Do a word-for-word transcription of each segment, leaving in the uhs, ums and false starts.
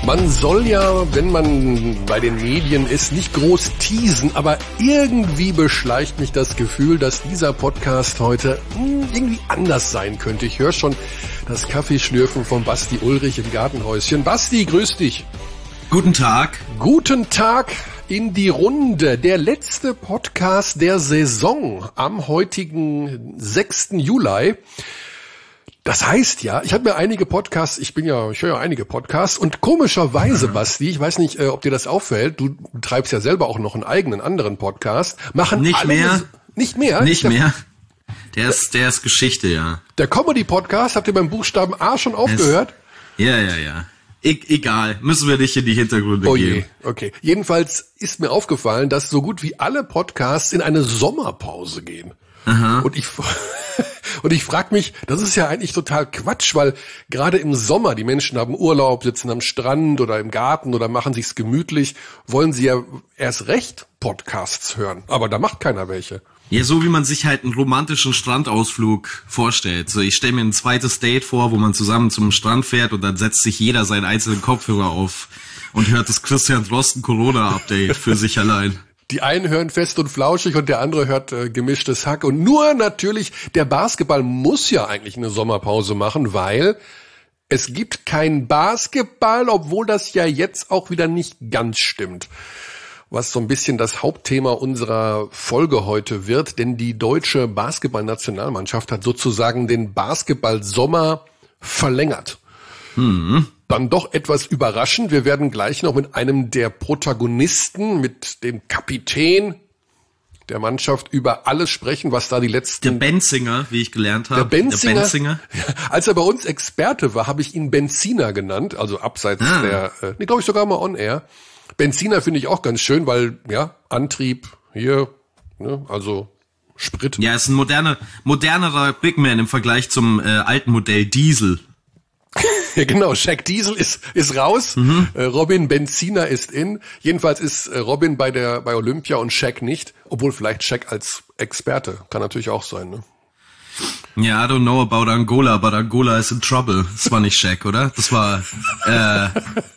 Man soll ja, wenn man bei den Medien ist, nicht groß teasen, aber irgendwie beschleicht mich das Gefühl, dass dieser Podcast heute mh, irgendwie anders sein könnte. Ich höre schon das Kaffeeschlürfen von Basti Ulrich im Gartenhäuschen. Basti, grüß dich. Guten Tag. Guten Tag in die Runde. Der letzte Podcast der Saison am heutigen sechsten Juli. Das heißt ja, ich habe mir einige Podcasts, ich bin ja, ich höre ja einige Podcasts und komischerweise, Basti, ich weiß nicht, äh, ob dir das auffällt, du treibst ja selber auch noch einen eigenen anderen Podcast, machen nicht alle mehr, eine, nicht mehr, nicht der, mehr. Der ist, der ist Geschichte, ja. Der Comedy-Podcast, habt ihr beim Buchstaben A schon aufgehört? Es, ja, ja, ja. E- egal, müssen wir nicht in die Hintergründe oh gehen. Je, okay. Jedenfalls ist mir aufgefallen, dass so gut wie alle Podcasts in eine Sommerpause gehen. Aha. Und ich und ich frage mich, das ist ja eigentlich total Quatsch, weil gerade im Sommer, die Menschen haben Urlaub, sitzen am Strand oder im Garten oder machen sich's gemütlich, wollen sie ja erst recht Podcasts hören, aber da macht keiner welche. Ja, so wie man sich halt einen romantischen Strandausflug vorstellt. So, ich stelle mir ein zweites Date vor, wo man zusammen zum Strand fährt und dann setzt sich jeder seinen einzelnen Kopfhörer auf und hört das Christian Drosten Corona-Update für sich allein. Die einen hören fest und flauschig und der andere hört äh, gemischtes Hack. Und nur natürlich, der Basketball muss ja eigentlich eine Sommerpause machen, weil es gibt kein Basketball, obwohl das ja jetzt auch wieder nicht ganz stimmt. Was so ein bisschen das Hauptthema unserer Folge heute wird, denn die deutsche Basketball-Nationalmannschaft hat sozusagen den Basketball-Sommer verlängert. Mhm. Dann doch etwas überraschend. Wir werden gleich noch mit einem der Protagonisten, mit dem Kapitän der Mannschaft über alles sprechen, was da die letzten... Der Benzinger, wie ich gelernt habe. Der Benzinger. Der Benzinger. Als er bei uns Experte war, habe ich ihn Benziner genannt, also abseits ah. der... Äh, nee, glaube ich sogar mal on air. Benziner finde ich auch ganz schön, weil, ja, Antrieb hier, ne, also Sprit. Ja, ist ein moderner, modernerer Big Man im Vergleich zum äh, alten Modell Diesel. Ja, genau, Shaq Diesel ist ist raus, mhm. äh, Robin Benziner ist in. Jedenfalls ist äh, Robin bei der bei Olympia und Shaq nicht, obwohl vielleicht Shaq als Experte, kann natürlich auch sein, ne? Ja, I don't know about Angola, but Angola is in trouble. Das war nicht Shaq, oder? Das war äh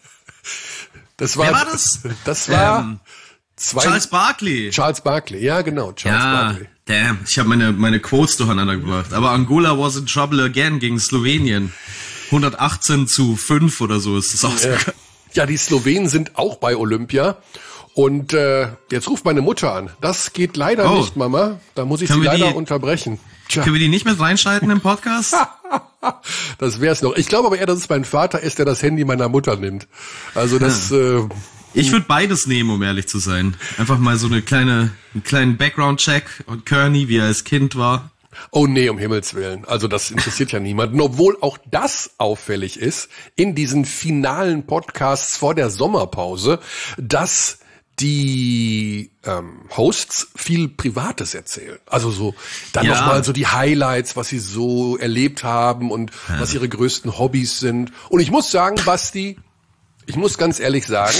Das war Wer war das? Das war ähm, zwei, Charles Barkley. Charles Barkley, ja, genau, Charles ja, Barkley. Damn, ich habe meine meine Quotes durcheinander gebracht, aber Angola was in trouble again gegen Slowenien. hundertachtzehn zu fünf oder so ist das ausgegangen. Ja, die Slowenen sind auch bei Olympia. Und äh, jetzt ruft meine Mutter an. Das geht leider oh. nicht, Mama. Da muss ich Können sie leider die, unterbrechen. Tja. Können wir die nicht mit reinschalten im Podcast? Das wär's noch. Ich glaube aber eher, dass es mein Vater ist, der das Handy meiner Mutter nimmt. Also das... Ja. Äh, ich würde beides nehmen, um ehrlich zu sein. Einfach mal so eine kleine, einen kleinen Background-Check und Kearney, wie er als Kind war. Oh nee, um Himmels Willen. Also das interessiert ja niemanden. Obwohl auch das auffällig ist in diesen finalen Podcasts vor der Sommerpause, dass die ähm, Hosts viel Privates erzählen. Also so dann ja. nochmal so die Highlights, was sie so erlebt haben und ja. was ihre größten Hobbys sind. Und ich muss sagen, Basti, ich muss ganz ehrlich sagen,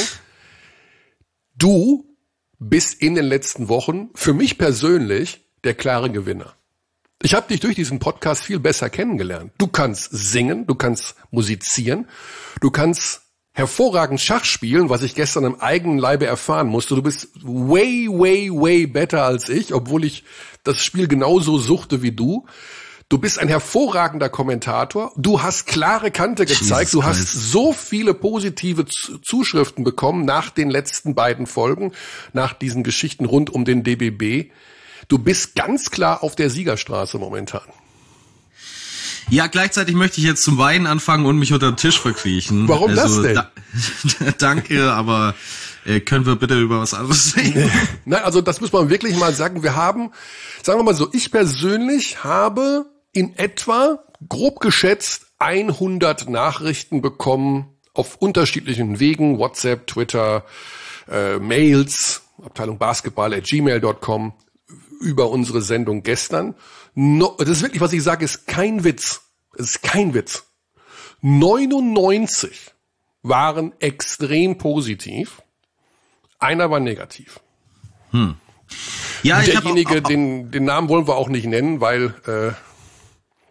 du bist in den letzten Wochen für mich persönlich der klare Gewinner. Ich habe dich durch diesen Podcast viel besser kennengelernt. Du kannst singen, du kannst musizieren, du kannst hervorragend Schach spielen, was ich gestern im eigenen Leibe erfahren musste. Du bist way, way, way better als ich, obwohl ich das Spiel genauso suchte wie du. Du bist ein hervorragender Kommentator. Du hast klare Kante gezeigt. Jesus du hast Christ. so viele positive Zuschriften bekommen nach den letzten beiden Folgen, nach diesen Geschichten rund um den D B B. Du bist ganz klar auf der Siegerstraße momentan. Ja, gleichzeitig möchte ich jetzt zum Weinen anfangen und mich unter den Tisch verkriechen. Warum also, das denn? Da, danke, aber äh, können wir bitte über was anderes reden? Nein, also das muss man wirklich mal sagen. Wir haben, sagen wir mal so, ich persönlich habe in etwa, grob geschätzt, hundert Nachrichten bekommen auf unterschiedlichen Wegen, WhatsApp, Twitter, äh, Mails, Abteilung Basketball at gmail dot com, über unsere Sendung gestern. No, das ist wirklich, was ich sage, ist kein Witz. Es ist kein Witz. neunundneunzig waren extrem positiv. Einer war negativ. Hm. Ja, Und ich derjenige, hab auch, auch, den, den Namen wollen wir auch nicht nennen, weil äh,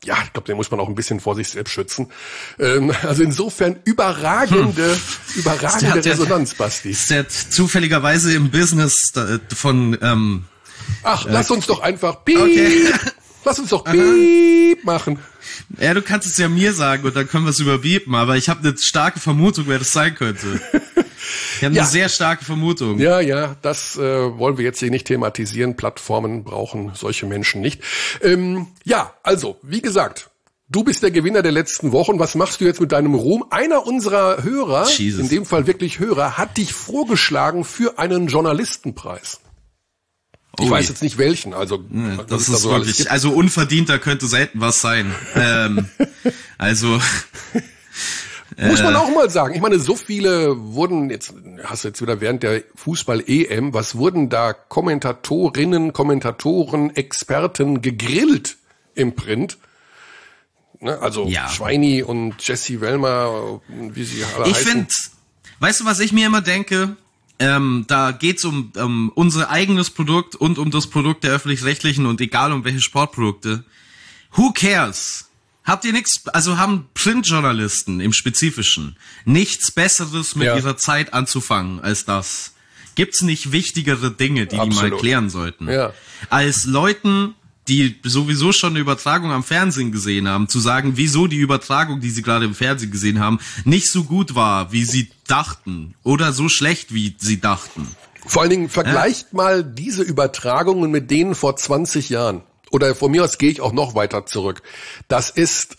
ja, ich glaube, den muss man auch ein bisschen vor sich selbst schützen. Ähm, also insofern überragende, hm. überragende der, Resonanz, Basti. Ist der zufälligerweise im Business von... Ähm, Ach, äh, lass uns doch einfach piep, okay. lass uns doch piep Aha. machen. Ja, du kannst es ja mir sagen und dann können wir es überbieten, aber ich habe eine starke Vermutung, wer das sein könnte. Ich habe ja. eine sehr starke Vermutung. Ja, ja, das äh, wollen wir jetzt hier nicht thematisieren. Plattformen brauchen solche Menschen nicht. Ähm, ja, also, wie gesagt, du bist der Gewinner der letzten Wochen. Was machst du jetzt mit deinem Ruhm? Einer unserer Hörer, Jesus. in dem Fall wirklich Hörer, hat dich vorgeschlagen für einen Journalistenpreis. Ich Ui. weiß jetzt nicht welchen, also ja, das ist da so wirklich, also unverdienter könnte selten was sein. ähm, also muss man auch mal sagen. Ich meine, so viele wurden jetzt, hast du jetzt wieder während der Fußball-E M, was wurden da Kommentatorinnen, Kommentatoren, Experten gegrillt im Print? Ne, also ja. Schweini und Jessie Wellmer, wie sie alle ich heißen. Ich finde, weißt du, was ich mir immer denke? Ähm, da geht's um, um unser eigenes Produkt und um das Produkt der Öffentlich-Rechtlichen und egal um welche Sportprodukte. Who cares? Habt ihr nichts, also haben Printjournalisten im Spezifischen nichts Besseres mit ja. ihrer Zeit anzufangen als das? Gibt's nicht wichtigere Dinge, die Absolut. die mal klären sollten? Ja. Als Leuten, die sowieso schon eine Übertragung am Fernsehen gesehen haben, zu sagen, wieso die Übertragung, die sie gerade im Fernsehen gesehen haben, nicht so gut war, wie sie dachten oder so schlecht, wie sie dachten. Vor allen Dingen vergleicht ja. mal diese Übertragungen mit denen vor zwanzig Jahren. Oder von mir aus gehe ich auch noch weiter zurück. Das ist,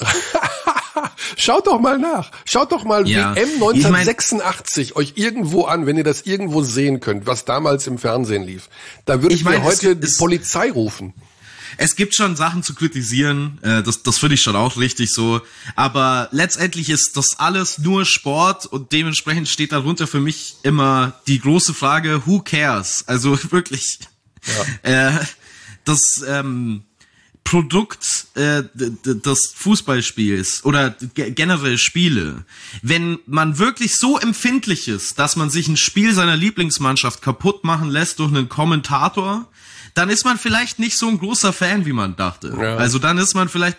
schaut doch mal nach. Schaut doch mal ja. W M neunzehnhundertsechsundachtzig ich mein, euch irgendwo an, wenn ihr das irgendwo sehen könnt, was damals im Fernsehen lief. Da würde ich, ich mein, mir heute es, die es, Polizei rufen. Es gibt schon Sachen zu kritisieren, äh, das, das finde ich schon auch richtig so, aber letztendlich ist das alles nur Sport und dementsprechend steht darunter für mich immer die große Frage, who cares? Also wirklich, ja. äh, das ähm, Produkt äh, des Fußballspiels oder g- generell Spiele, wenn man wirklich so empfindlich ist, dass man sich ein Spiel seiner Lieblingsmannschaft kaputt machen lässt durch einen Kommentator, dann ist man vielleicht nicht so ein großer Fan, wie man dachte. Ja. Also dann ist man vielleicht,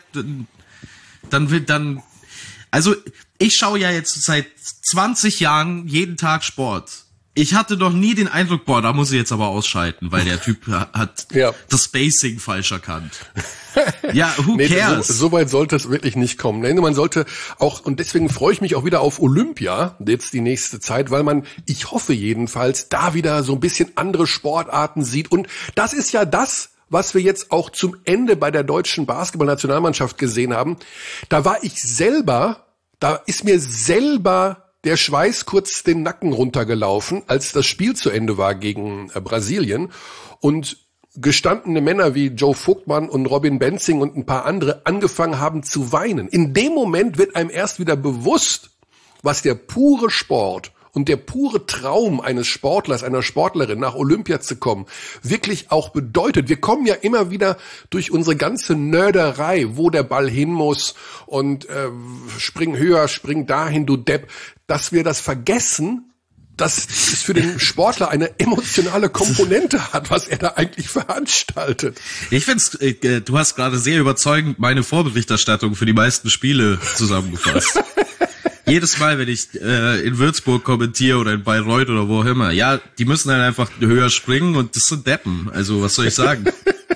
dann will dann, also ich schaue ja jetzt seit zwanzig Jahren jeden Tag Sport. Ich hatte noch nie den Eindruck, boah, da muss ich jetzt aber ausschalten, weil der Typ hat ja. das Spacing falsch erkannt. Ja, who nee, cares? So, so weit sollte es wirklich nicht kommen. Nee, man sollte auch, und deswegen freue ich mich auch wieder auf Olympia, jetzt die nächste Zeit, weil man, ich hoffe jedenfalls, da wieder so ein bisschen andere Sportarten sieht. Und das ist ja das, was wir jetzt auch zum Ende bei der deutschen Basketballnationalmannschaft gesehen haben. Da war ich selber, da ist mir selber der Schweiß kurz den Nacken runtergelaufen, als das Spiel zu Ende war gegen äh, Brasilien und gestandene Männer wie Joe Vogtmann und Robin Benzing und ein paar andere angefangen haben zu weinen. In dem Moment wird einem erst wieder bewusst, was der pure Sport und der pure Traum eines Sportlers, einer Sportlerin nach Olympia zu kommen, wirklich auch bedeutet. Wir kommen ja immer wieder durch unsere ganze Nörderei, wo der Ball hin muss und äh, spring höher, spring dahin, du Depp, dass wir das vergessen, dass es für den Sportler eine emotionale Komponente hat, was er da eigentlich veranstaltet. Ich find's, äh, du hast gerade sehr überzeugend meine Vorberichterstattung für die meisten Spiele zusammengefasst. Jedes Mal, wenn ich äh, in Würzburg kommentiere oder in Bayreuth oder wo auch immer, ja, die müssen halt einfach höher springen und das sind Deppen. Also was soll ich sagen?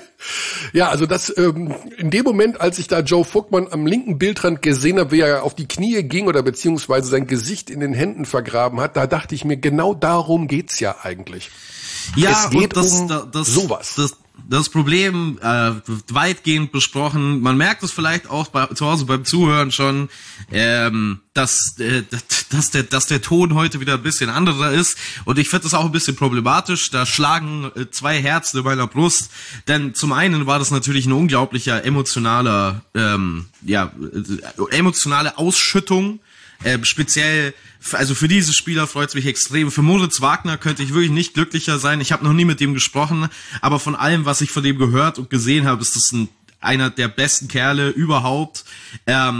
Ja, also das ähm, in dem Moment, als ich da Joe Vogtmann am linken Bildrand gesehen habe, wie er auf die Knie ging oder beziehungsweise sein Gesicht in den Händen vergraben hat, da dachte ich mir, genau darum geht's ja eigentlich. Ja, es geht das, um das, sowas. Das, das Problem äh, weitgehend besprochen. Man merkt es vielleicht auch bei, zu Hause beim Zuhören schon, ähm, dass, äh, dass, der, dass der Ton heute wieder ein bisschen anderer ist. Und ich finde das auch ein bisschen problematisch. Da schlagen äh, zwei Herzen in meiner Brust. Denn zum einen war das natürlich ein unglaublicher emotionaler, ähm, ja, äh, emotionale Ausschüttung. Äh, speziell, also für diese Spieler freut es mich extrem. Für Moritz Wagner könnte ich wirklich nicht glücklicher sein. Ich habe noch nie mit dem gesprochen, aber von allem, was ich von dem gehört und gesehen habe, ist das ein, einer der besten Kerle überhaupt. Ähm,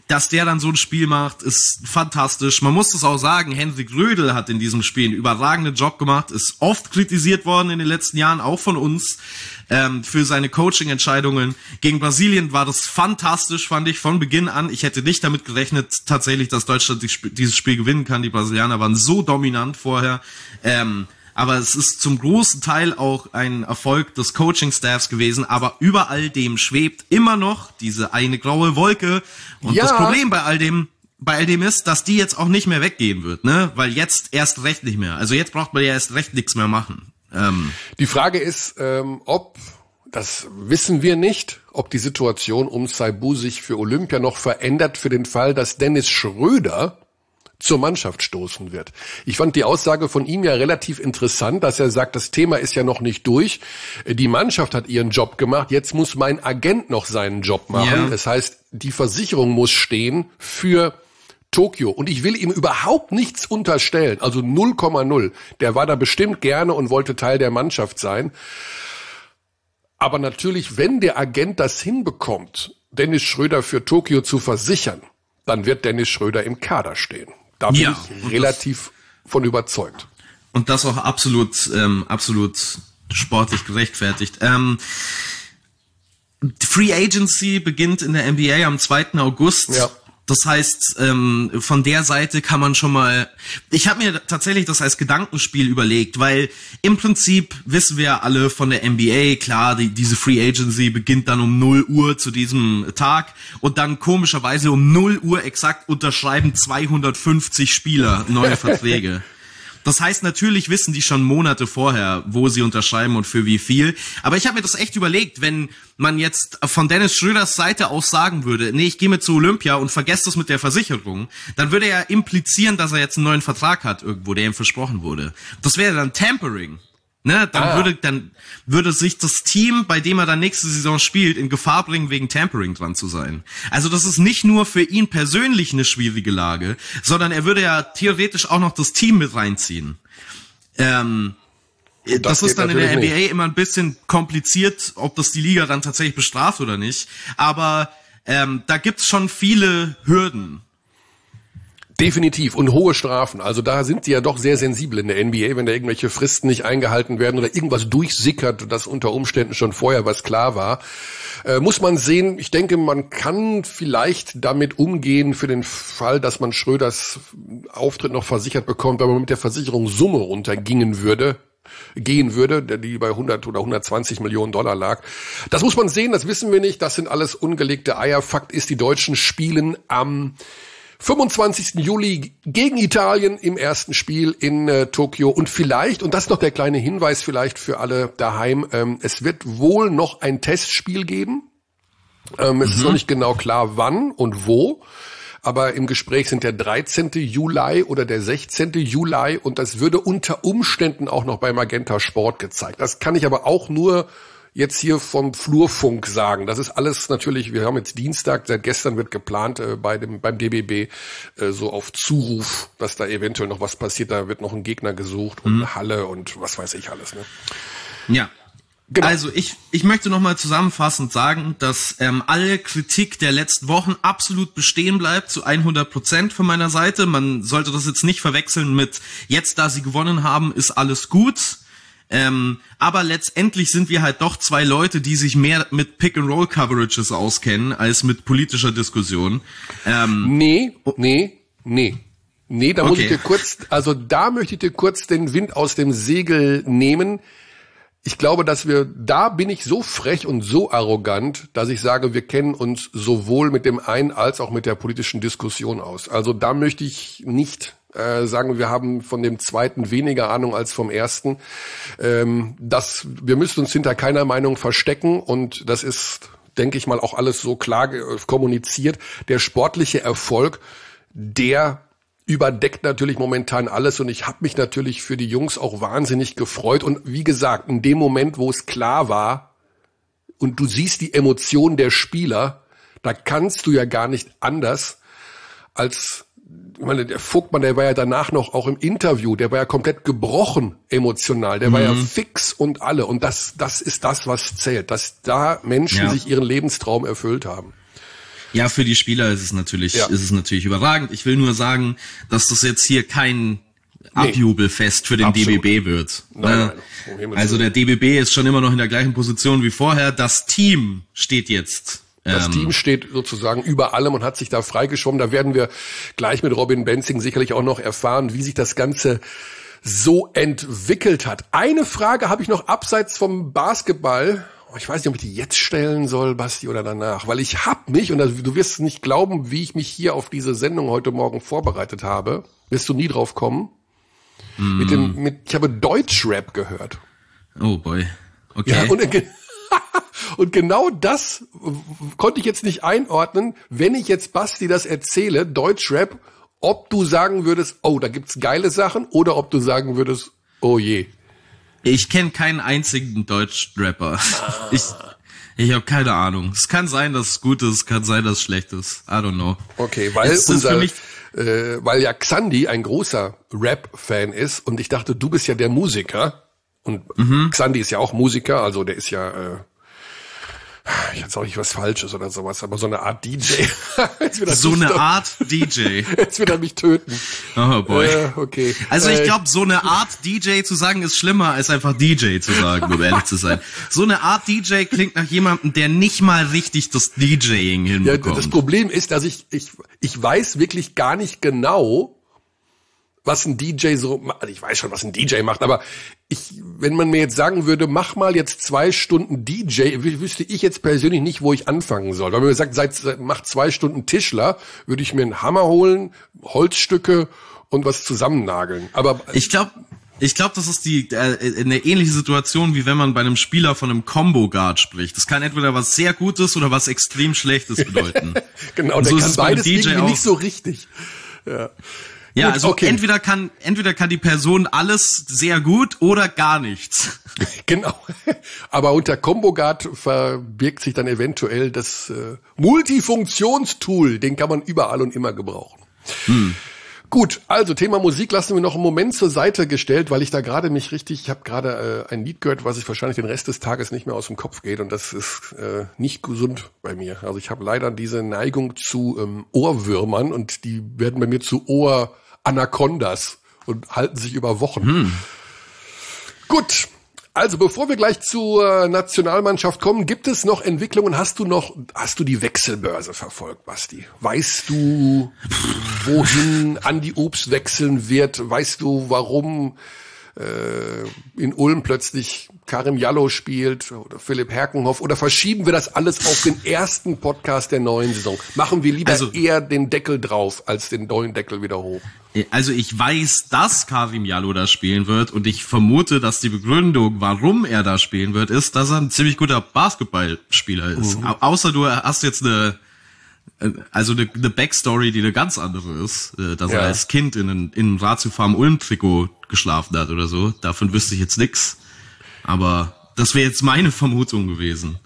dass der dann so ein Spiel macht, ist fantastisch. Man muss es auch sagen, Henrik Rödel hat in diesem Spiel einen überragenden Job gemacht, ist oft kritisiert worden in den letzten Jahren, auch von uns, ähm, für seine Coaching-Entscheidungen. Gegen Brasilien war das fantastisch, fand ich, von Beginn an. Ich hätte nicht damit gerechnet, tatsächlich, dass Deutschland dieses Spiel gewinnen kann. Die Brasilianer waren so dominant vorher. Ähm, aber es ist zum großen Teil auch ein Erfolg des Coaching-Staffs gewesen, aber über all dem schwebt immer noch diese eine graue Wolke. Und ja. das Problem bei all dem, bei all dem ist, dass die jetzt auch nicht mehr weggehen wird, ne? Weil jetzt erst recht nicht mehr. Also jetzt braucht man ja erst recht nichts mehr machen. Ähm. Die Frage ist, ähm, ob, das wissen wir nicht, ob die Situation um Saibu sich für Olympia noch verändert für den Fall, dass Dennis Schröder zur Mannschaft stoßen wird. Ich fand die Aussage von ihm ja relativ interessant, dass er sagt, das Thema ist ja noch nicht durch. Die Mannschaft hat ihren Job gemacht, jetzt muss mein Agent noch seinen Job machen. Ja. Das heißt, die Versicherung muss stehen für Tokio. Und ich will ihm überhaupt nichts unterstellen, also null Komma null. Der war da bestimmt gerne und wollte Teil der Mannschaft sein. Aber natürlich, wenn der Agent das hinbekommt, Dennis Schröder für Tokio zu versichern, dann wird Dennis Schröder im Kader stehen. Da bin ja, ich relativ das, von überzeugt. Und das auch absolut, ähm, absolut sportlich gerechtfertigt. Ähm, Free Agency beginnt in der N B A am zweiten August. Ja. Das heißt, ähm, von der Seite kann man schon mal, ich habe mir tatsächlich das als Gedankenspiel überlegt, weil im Prinzip wissen wir alle von der N B A, klar, die, diese Free Agency beginnt dann um null Uhr zu diesem Tag und dann komischerweise um null Uhr exakt unterschreiben zweihundertfünfzig Spieler neue Verträge. Das heißt, natürlich wissen die schon Monate vorher, wo sie unterschreiben und für wie viel. Aber ich habe mir das echt überlegt, wenn man jetzt von Dennis Schröders Seite aus sagen würde, nee, ich gehe mit zu Olympia und vergesst das mit der Versicherung, dann würde er implizieren, dass er jetzt einen neuen Vertrag hat irgendwo, der ihm versprochen wurde. Das wäre dann Tampering. Ne, dann ah. würde dann würde sich das Team, bei dem er dann nächste Saison spielt, in Gefahr bringen, wegen Tampering dran zu sein. Also das ist nicht nur für ihn persönlich eine schwierige Lage, sondern er würde ja theoretisch auch noch das Team mit reinziehen. Ähm, das, das ist dann in der N B A nicht. Immer ein bisschen kompliziert, ob das die Liga dann tatsächlich bestraft oder nicht. Aber ähm, da gibt's schon viele Hürden. Definitiv. Und hohe Strafen. Also da sind die ja doch sehr sensibel in der N B A, wenn da irgendwelche Fristen nicht eingehalten werden oder irgendwas durchsickert, das unter Umständen schon vorher was klar war. Äh, muss man sehen. Ich denke, man kann vielleicht damit umgehen für den Fall, dass man Schröders Auftritt noch versichert bekommt, wenn man mit der Versicherungssumme runtergingen würde. gehen würde, die bei hundert oder hundertzwanzig Millionen Dollar lag. Das muss man sehen, das wissen wir nicht. Das sind alles ungelegte Eier. Fakt ist, die Deutschen spielen am fünfundzwanzigsten Juli gegen Italien im ersten Spiel in äh, Tokio und vielleicht, und das ist noch der kleine Hinweis vielleicht für alle daheim, ähm, es wird wohl noch ein Testspiel geben. Ähm, es mhm. ist noch nicht genau klar, wann und wo, aber im Gespräch sind der dreizehnten Juli oder der sechzehnten Juli und das würde unter Umständen auch noch bei Magenta Sport gezeigt. Das kann ich aber auch nur jetzt hier vom Flurfunk sagen. Das ist alles natürlich, wir haben jetzt Dienstag, seit gestern wird geplant äh, bei dem beim D B B äh, so auf Zuruf, dass da eventuell noch was passiert. Da wird noch ein Gegner gesucht und mhm. eine Halle und was weiß ich alles. Ne? Ja. Genau. Also ich ich möchte nochmal zusammenfassend sagen, dass ähm, alle Kritik der letzten Wochen absolut bestehen bleibt, zu hundert Prozent von meiner Seite. Man sollte das jetzt nicht verwechseln mit, jetzt da sie gewonnen haben, ist alles gut. Ähm, aber letztendlich sind wir halt doch zwei Leute, die sich mehr mit Pick-and-Roll-Coverages auskennen, als mit politischer Diskussion. Ähm, nee, nee, nee. Nee, da okay. muss ich dir kurz, also da möchte ich dir kurz den Wind aus dem Segel nehmen. Ich glaube, dass wir, da bin ich so frech und so arrogant, dass ich sage, wir kennen uns sowohl mit dem einen als auch mit der politischen Diskussion aus. Also da möchte ich nicht äh, sagen, wir haben von dem zweiten weniger Ahnung als vom ersten. Ähm, das, wir müssen uns hinter keiner Meinung verstecken und das ist, denke ich mal, auch alles so klar kommuniziert. Der sportliche Erfolg, der überdeckt natürlich momentan alles und ich habe mich natürlich für die Jungs auch wahnsinnig gefreut und wie gesagt, in dem Moment, wo es klar war und du siehst die Emotionen der Spieler, da kannst du ja gar nicht anders als, ich meine, der Vogtmann, der war ja danach noch auch im Interview, der war ja komplett gebrochen emotional, der mhm. war ja fix und alle und das das ist das, was zählt, dass da Menschen ja. sich ihren Lebenstraum erfüllt haben. Ja, für die Spieler ist es natürlich, ja. ist es natürlich überragend. Ich will nur sagen, dass das jetzt hier kein Abjubelfest für den Absolut. D B B wird. Nein, nein, also der D B B ist schon immer noch in der gleichen Position wie vorher. Das Team steht jetzt. Das ähm, Team steht sozusagen über allem und hat sich da freigeschwommen. Da werden wir gleich mit Robin Benzing sicherlich auch noch erfahren, wie sich das Ganze so entwickelt hat. Eine Frage habe ich noch abseits vom Basketball. Ich weiß nicht, ob ich die jetzt stellen soll, Basti, oder danach. Weil ich hab mich, und du wirst nicht glauben, wie ich mich hier auf diese Sendung heute Morgen vorbereitet habe. Wirst du nie drauf kommen? Mm. Mit dem, mit, ich habe Deutschrap gehört. Oh boy. Okay. Ja, und, und genau das konnte ich jetzt nicht einordnen, wenn ich jetzt Basti das erzähle, Deutschrap, ob du sagen würdest, oh, da gibt's geile Sachen, oder ob du sagen würdest, oh je. Ich kenne keinen einzigen Deutschrapper. Ah. Ich ich habe keine Ahnung. Es kann sein, dass es gut ist, es kann sein, dass es schlecht ist. I don't know. Okay, weil es unser, für mich äh, weil ja Xandi ein großer Rap-Fan ist und ich dachte, du bist ja der Musiker und mhm. Xandi ist ja auch Musiker, also der ist ja äh, ich jetzt auch nicht was Falsches oder sowas, aber so eine Art D J. So eine doch, Art D J. Jetzt wird er mich töten. Oh boy. Äh, okay. Also ich glaube, so eine Art D J zu sagen ist schlimmer, als einfach D J zu sagen, um ehrlich zu sein. So eine Art D J klingt nach jemandem, der nicht mal richtig das DJing hinbekommt. Ja, das Problem ist, dass ich ich ich weiß wirklich gar nicht genau, was ein D J so, also ich weiß schon, was ein D J macht, aber ich, wenn man mir jetzt sagen würde, mach mal jetzt zwei Stunden D J, wüsste ich jetzt persönlich nicht, wo ich anfangen soll. Weil man mir sagt, seit, mach zwei Stunden Tischler, würde ich mir einen Hammer holen, Holzstücke und was zusammennageln. Aber ich glaube, ich glaube, das ist die äh, eine ähnliche Situation, wie wenn man bei einem Spieler von einem Combo Guard spricht. Das kann entweder was sehr Gutes oder was extrem Schlechtes bedeuten. Genau, der so kann beides irgendwie nicht so richtig. Ja. Ja, also okay. entweder kann entweder kann die Person alles sehr gut oder gar nichts. Genau. Aber unter Combo Guard verbirgt sich dann eventuell das äh, Multifunktionstool. Den kann man überall und immer gebrauchen. Hm. Gut, also Thema Musik lassen wir noch einen Moment zur Seite gestellt, weil ich da gerade mich richtig, ich habe gerade äh, ein Lied gehört, was ich wahrscheinlich den Rest des Tages nicht mehr aus dem Kopf geht und das ist äh, nicht gesund bei mir. Also ich habe leider diese Neigung zu ähm, Ohrwürmern und die werden bei mir zu Ohr Anacondas und halten sich über Wochen. Hm. Gut, also bevor wir gleich zur Nationalmannschaft kommen, gibt es noch Entwicklungen? Hast du noch, hast du die Wechselbörse verfolgt, Basti? Weißt du, wohin Andi Obst wechseln wird? Weißt du, warum äh, in Ulm plötzlich Karim Jallow spielt oder Philipp Herkenhoff? Oder verschieben wir das alles auf den ersten Podcast der neuen Saison? Machen wir lieber also, eher den Deckel drauf, als den neuen Deckel wieder hoch? Also ich weiß, dass Karim Jallow da spielen wird und ich vermute, dass die Begründung, warum er da spielen wird, ist, dass er ein ziemlich guter Basketballspieler ist. Mhm. Au- außer du hast jetzt eine, also eine, eine Backstory, die eine ganz andere ist, dass ja. er als Kind in einem, in einem Ratio Farm Ulm-Trikot geschlafen hat oder so. Davon wüsste ich jetzt nix. Aber das wäre jetzt meine Vermutung gewesen.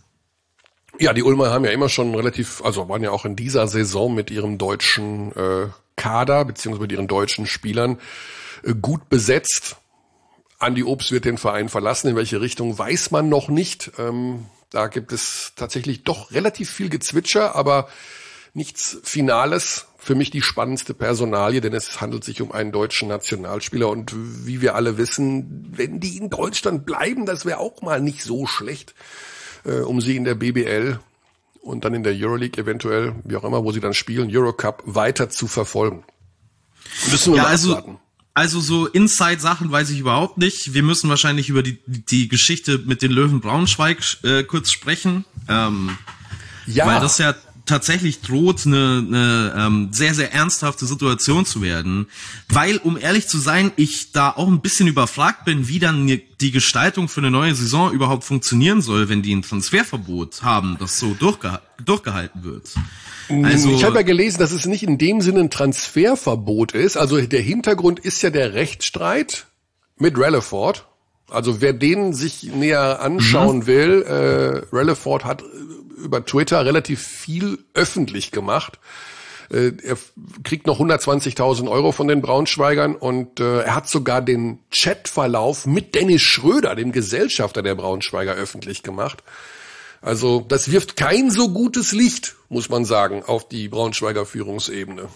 Ja, die Ulmer haben ja immer schon relativ, also waren ja auch in dieser Saison mit ihrem deutschen äh, Kader, beziehungsweise mit ihren deutschen Spielern äh, gut besetzt. Andi Obst wird den Verein verlassen. In welche Richtung, weiß man noch nicht. Ähm, da gibt es tatsächlich doch relativ viel Gezwitscher, aber nichts Finales. Für mich die spannendste Personalie, denn es handelt sich um einen deutschen Nationalspieler. Und wie wir alle wissen, wenn die in Deutschland bleiben, das wäre auch mal nicht so schlecht, äh, um sie in der B B L und dann in der Euroleague eventuell, wie auch immer, wo sie dann spielen, Eurocup, weiter zu verfolgen. Müssen wir ja, mal also, abwarten. Also so Inside-Sachen weiß ich überhaupt nicht. Wir müssen wahrscheinlich über die die Geschichte mit den Löwen Braunschweig äh, kurz sprechen. Ähm, ja. Weil das ja tatsächlich droht, eine, eine ähm, sehr, sehr ernsthafte Situation zu werden. Weil, um ehrlich zu sein, ich da auch ein bisschen überfragt bin, wie dann die Gestaltung für eine neue Saison überhaupt funktionieren soll, wenn die ein Transferverbot haben, das so durchgeha- durchgehalten wird. Also, ich habe ja gelesen, dass es nicht in dem Sinne ein Transferverbot ist. Also der Hintergrund ist ja der Rechtsstreit mit Ralliford. Also wer den sich näher anschauen mhm. will, äh, Ralliford hat über Twitter relativ viel öffentlich gemacht. Äh, er kriegt noch hundertzwanzigtausend Euro von den Braunschweigern und äh, er hat sogar den Chatverlauf mit Dennis Schröder, dem Gesellschafter der Braunschweiger, öffentlich gemacht. Also das wirft kein so gutes Licht, muss man sagen, auf die Braunschweiger Führungsebene.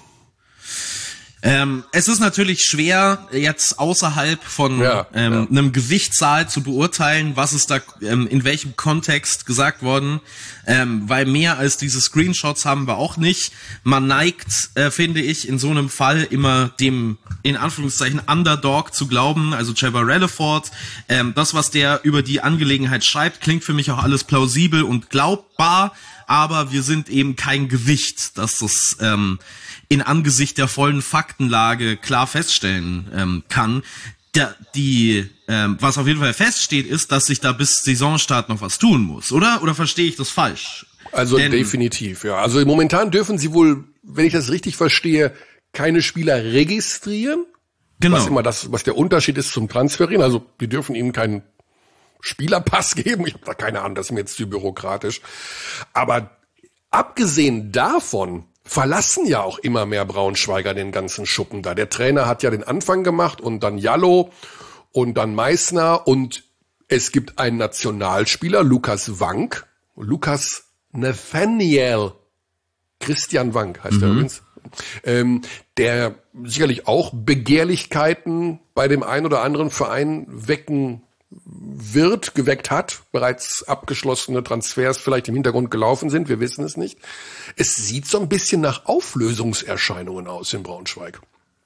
Ähm, es ist natürlich schwer, jetzt außerhalb von ja, ähm, ja. einem Gewichtszahl zu beurteilen, was ist da ähm, in welchem Kontext gesagt worden, ähm, weil mehr als diese Screenshots haben wir auch nicht. Man neigt, äh, finde ich, in so einem Fall immer dem, in Anführungszeichen, Underdog zu glauben, also Trevor Rellefort. Ähm, das, was der über die Angelegenheit schreibt, klingt für mich auch alles plausibel und glaubbar, aber wir sind eben kein Gewicht, dass das ähm, in Angesicht der vollen Faktenlage klar feststellen ähm, kann. Der, die, ähm, was auf jeden Fall feststeht, ist, dass sich da bis Saisonstart noch was tun muss, oder? Oder verstehe ich das falsch? Also Denn, definitiv, ja. Also momentan dürfen sie wohl, wenn ich das richtig verstehe, keine Spieler registrieren. Genau. Was immer das, was der Unterschied ist zum Transferieren. Also die dürfen ihnen keinen Spielerpass geben. Ich habe da keine Ahnung, das ist mir jetzt zu bürokratisch. Aber abgesehen davon verlassen ja auch immer mehr Braunschweiger den ganzen Schuppen da. Der Trainer hat ja den Anfang gemacht und dann Jallo und dann Meißner und es gibt einen Nationalspieler, Lukas Wank, Lukas Nathaniel Christian Wank heißt mhm. er übrigens, ähm, der sicherlich auch Begehrlichkeiten bei dem einen oder anderen Verein wecken wird, geweckt hat, bereits abgeschlossene Transfers vielleicht im Hintergrund gelaufen sind, wir wissen es nicht. Es sieht so ein bisschen nach Auflösungserscheinungen aus in Braunschweig.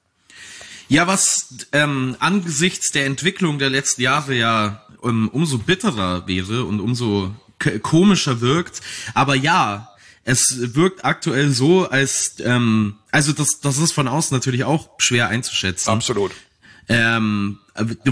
Ja, was ähm, angesichts der Entwicklung der letzten Jahre ja um, umso bitterer wäre und umso k- komischer wirkt, aber ja, es wirkt aktuell so, als ähm, also das, das ist von außen natürlich auch schwer einzuschätzen. Absolut. Ähm,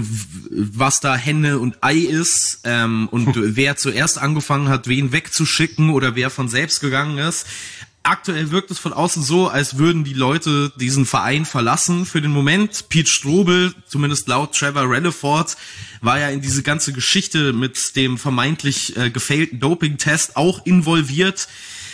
was da Henne und Ei ist ähm, und wer zuerst angefangen hat, wen wegzuschicken oder wer von selbst gegangen ist. Aktuell wirkt es von außen so, als würden die Leute diesen Verein verlassen für den Moment. Pete Strobel, zumindest laut Trevor Rellefort, war ja in diese ganze Geschichte mit dem vermeintlich äh, gefailten Doping-Test auch involviert.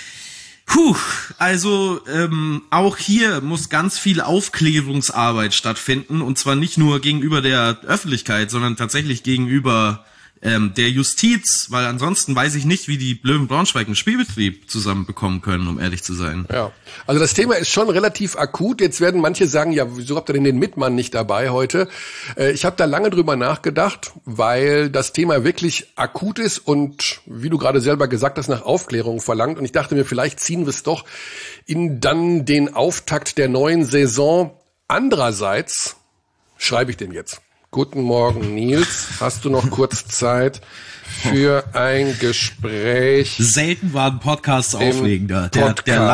Puh, also ähm, auch hier muss ganz viel Aufklärungsarbeit stattfinden und zwar nicht nur gegenüber der Öffentlichkeit, sondern tatsächlich gegenüber ähm, der Justiz, weil ansonsten weiß ich nicht, wie die Löwen Braunschweig einen Spielbetrieb zusammenbekommen können, um ehrlich zu sein. Ja, also das Thema ist schon relativ akut. Jetzt werden manche sagen, ja, wieso habt ihr denn den Mittmann nicht dabei heute? Äh, ich habe da lange drüber nachgedacht, weil das Thema wirklich akut ist und, wie du gerade selber gesagt hast, nach Aufklärung verlangt. Und ich dachte mir, vielleicht ziehen wir es doch in dann den Auftakt der neuen Saison. Andererseits schreibe ich den jetzt. Guten Morgen, Nils. Hast du noch kurz Zeit für ein Gespräch? Selten waren Podcasts aufregender. Der, Podcast. der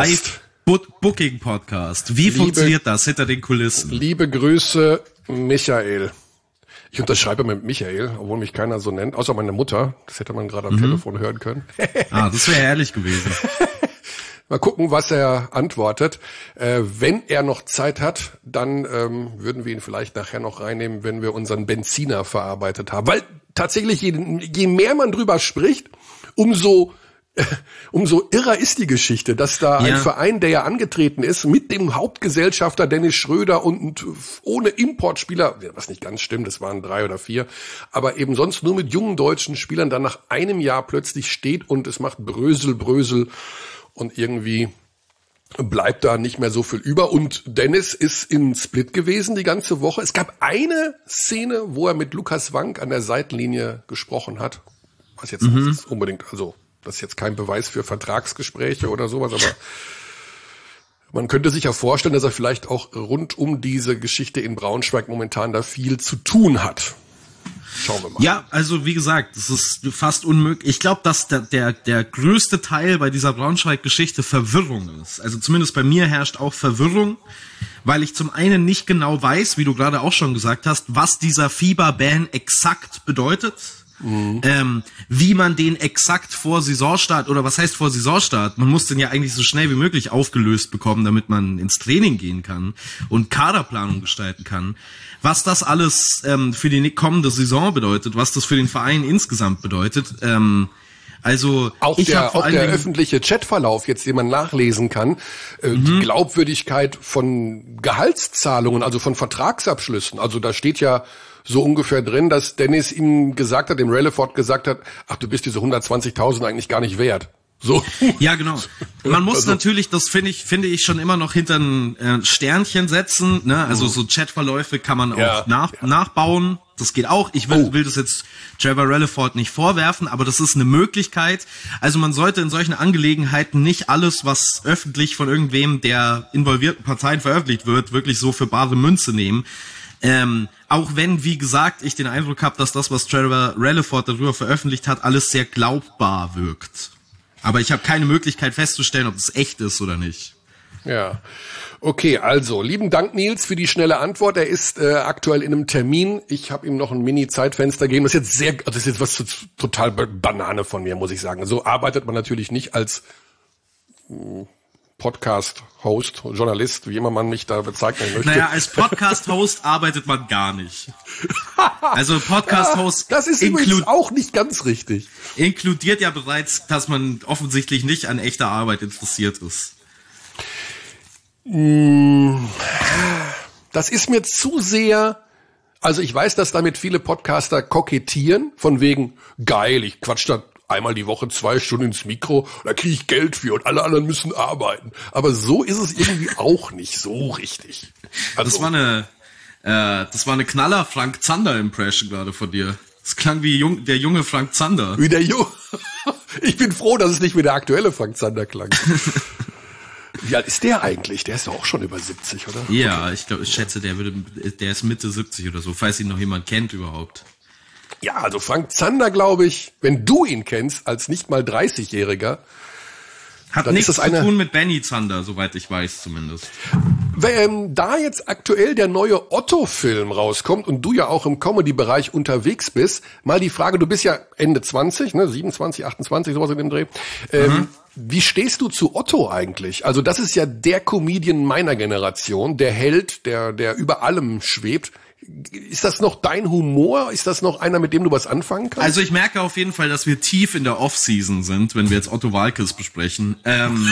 Live-Booking-Podcast. Wie liebe, funktioniert das hinter den Kulissen? Liebe Grüße, Michael. Ich unterschreibe mit Michael, obwohl mich keiner so nennt, außer meine Mutter. Das hätte man gerade am mhm. Telefon hören können. Ah, das wäre ehrlich gewesen. Mal gucken, was er antwortet. Äh, wenn er noch Zeit hat, dann ähm, würden wir ihn vielleicht nachher noch reinnehmen, wenn wir unseren Benziner verarbeitet haben. Weil tatsächlich, je, je mehr man drüber spricht, umso äh, umso irrer ist die Geschichte, dass da ja. ein Verein, der ja angetreten ist, mit dem Hauptgesellschafter Dennis Schröder und ohne Importspieler, was nicht ganz stimmt, es waren drei oder vier, aber eben sonst nur mit jungen deutschen Spielern dann nach einem Jahr plötzlich steht und es macht Brösel, Brösel. Und irgendwie bleibt da nicht mehr so viel über. Und Dennis ist in Split gewesen die ganze Woche. Es gab eine Szene, wo er mit Lukas Wank an der Seitenlinie gesprochen hat. Was jetzt mhm. nicht unbedingt, also das ist jetzt kein Beweis für Vertragsgespräche oder sowas, aber man könnte sich ja vorstellen, dass er vielleicht auch rund um diese Geschichte in Braunschweig momentan da viel zu tun hat. Schauen wir mal. Ja, also wie gesagt, es ist fast unmöglich. Ich glaube, dass der, der der größte Teil bei dieser Braunschweig-Geschichte Verwirrung ist. Also zumindest bei mir herrscht auch Verwirrung, weil ich zum einen nicht genau weiß, wie du gerade auch schon gesagt hast, was dieser Fieber-Ban exakt bedeutet. Mhm. Ähm, wie man den exakt vor Saisonstart, oder was heißt vor Saisonstart? Man muss den ja eigentlich so schnell wie möglich aufgelöst bekommen, damit man ins Training gehen kann und Kaderplanung gestalten kann. Was das alles ähm, für die kommende Saison bedeutet, was das für den Verein insgesamt bedeutet, ähm, Also auch ich der, auch der Dingen, öffentliche Chatverlauf jetzt, den man nachlesen kann, äh, mhm. die Glaubwürdigkeit von Gehaltszahlungen, also von Vertragsabschlüssen. Also da steht ja so ungefähr drin, dass Dennis ihm gesagt hat, dem Ralliford gesagt hat, ach, du bist diese hundertzwanzigtausend eigentlich gar nicht wert. So. Ja, genau. Man muss also, natürlich, das finde ich, finde ich schon immer noch hinter ein äh, Sternchen setzen, ne? Also so Chatverläufe kann man ja, auch nach, ja. nachbauen. Das geht auch. Ich will, oh. will das jetzt Trevor Ralliford nicht vorwerfen, aber das ist eine Möglichkeit. Also man sollte in solchen Angelegenheiten nicht alles, was öffentlich von irgendwem der involvierten Parteien veröffentlicht wird, wirklich so für bare Münze nehmen. Ähm, auch wenn, wie gesagt, ich den Eindruck habe, dass das, was Trevor Ralliford darüber veröffentlicht hat, alles sehr glaubbar wirkt. Aber ich habe keine Möglichkeit festzustellen, ob es echt ist oder nicht. Ja, okay, also lieben Dank, Nils, für die schnelle Antwort. Er ist äh, aktuell in einem Termin. Ich habe ihm noch ein Mini-Zeitfenster gegeben. Das ist jetzt sehr, das ist jetzt was total Banane von mir, muss ich sagen. So arbeitet man natürlich nicht als mh, Podcast-Host, Journalist, wie immer man mich da bezeichnen möchte. Naja, als Podcast-Host arbeitet man gar nicht. Also Podcast-Host... Ja, das ist übrigens auch nicht ganz richtig. Inkludiert ja bereits, dass man offensichtlich nicht an echter Arbeit interessiert ist. Das ist mir zu sehr... Also ich weiß, dass damit viele Podcaster kokettieren, von wegen, geil, ich quatsch da einmal die Woche zwei Stunden ins Mikro, da kriege ich Geld für und alle anderen müssen arbeiten. Aber so ist es irgendwie auch nicht so richtig. Also, das war eine, äh, das war eine Knaller Frank Zander Impression gerade von dir. Das klang wie jung, der junge Frank Zander. Wie der Junge. Ich bin froh, dass es nicht wie der aktuelle Frank Zander klang. Wie alt ist der eigentlich? Der ist doch auch schon über siebzig, oder? Ja, okay. ich glaube, ich schätze, der würde, der ist Mitte siebzig oder so, falls ihn noch jemand kennt überhaupt. Ja, also Frank Zander, glaube ich, wenn du ihn kennst, als nicht mal dreißigjähriger, hat dann nichts ist das zu eine, tun mit Benny Zander, soweit ich weiß zumindest. Wenn da jetzt aktuell der neue Otto-Film rauskommt und du ja auch im Comedy-Bereich unterwegs bist, mal die Frage, du bist ja Ende zwanzig, ne, siebenundzwanzig, achtundzwanzig, sowas in dem Dreh. Ähm, mhm. Wie stehst du zu Otto eigentlich? Also das ist ja der Comedian meiner Generation, der Held, der, der über allem schwebt. Ist das noch dein Humor? Ist das noch einer, mit dem du was anfangen kannst? Also ich merke auf jeden Fall, dass wir tief in der Off-Season sind, wenn wir jetzt Otto Waalkes besprechen. Ähm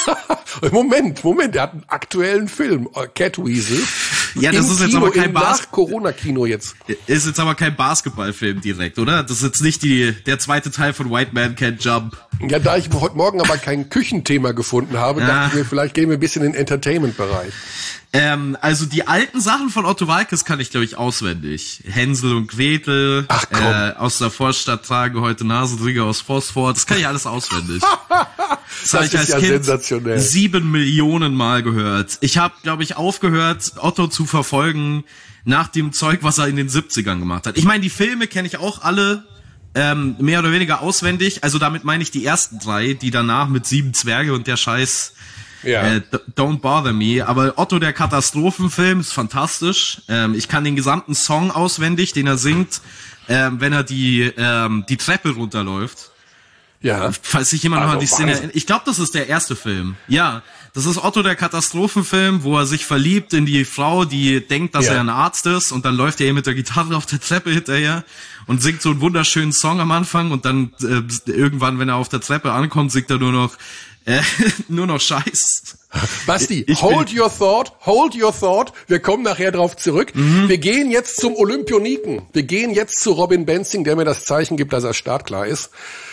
Moment, Moment, der hat einen aktuellen Film, Catweasel. Ja, das ist Kino, jetzt aber kein Bas- Nach-Corona-Kino jetzt. Ist jetzt aber kein Basketballfilm direkt, oder? Das ist jetzt nicht die der zweite Teil von White Man Can't Jump. Ja, da ich heute Morgen aber kein Küchenthema gefunden habe, ja. dachte ich mir, vielleicht gehen wir ein bisschen in den Entertainment-Bereich. Ähm, also die alten Sachen von Otto Waalkes kann ich, glaube ich, auswendig. Hänsel und Gretel, Ach, komm. Äh, aus der Vorstadt trage heute Nasenringe aus Phosphor, das kann ich alles auswendig. Das, das habe ich als ja Kind sensationell. sieben Millionen Mal gehört. Ich habe, glaube ich, aufgehört, Otto zu verfolgen nach dem Zeug, was er in den siebzigern gemacht hat. Ich meine, die Filme kenne ich auch alle ähm, mehr oder weniger auswendig. Also damit meine ich die ersten drei, die danach mit Sieben Zwerge und der Scheiß Ja. Äh, Don't Bother Me, aber Otto der Katastrophenfilm ist fantastisch. Ähm, ich kann den gesamten Song auswendig, den er singt, ähm, wenn er die ähm, die Treppe runterläuft. Ja. Falls sich jemand also noch an die Szene erinnert. Ich glaube, das ist der erste Film. Ja, das ist Otto der Katastrophenfilm, wo er sich verliebt in die Frau, die denkt, dass ja. er ein Arzt ist, und dann läuft er ihr mit der Gitarre auf der Treppe hinterher und singt so einen wunderschönen Song am Anfang, und dann äh, irgendwann, wenn er auf der Treppe ankommt, singt er nur noch Äh, nur noch Scheiß. Basti, ich hold your thought, hold your thought. Wir kommen nachher drauf zurück. Mhm. Wir gehen jetzt zum Olympioniken. Wir gehen jetzt zu Robin Benzing, der mir das Zeichen gibt, dass er startklar ist.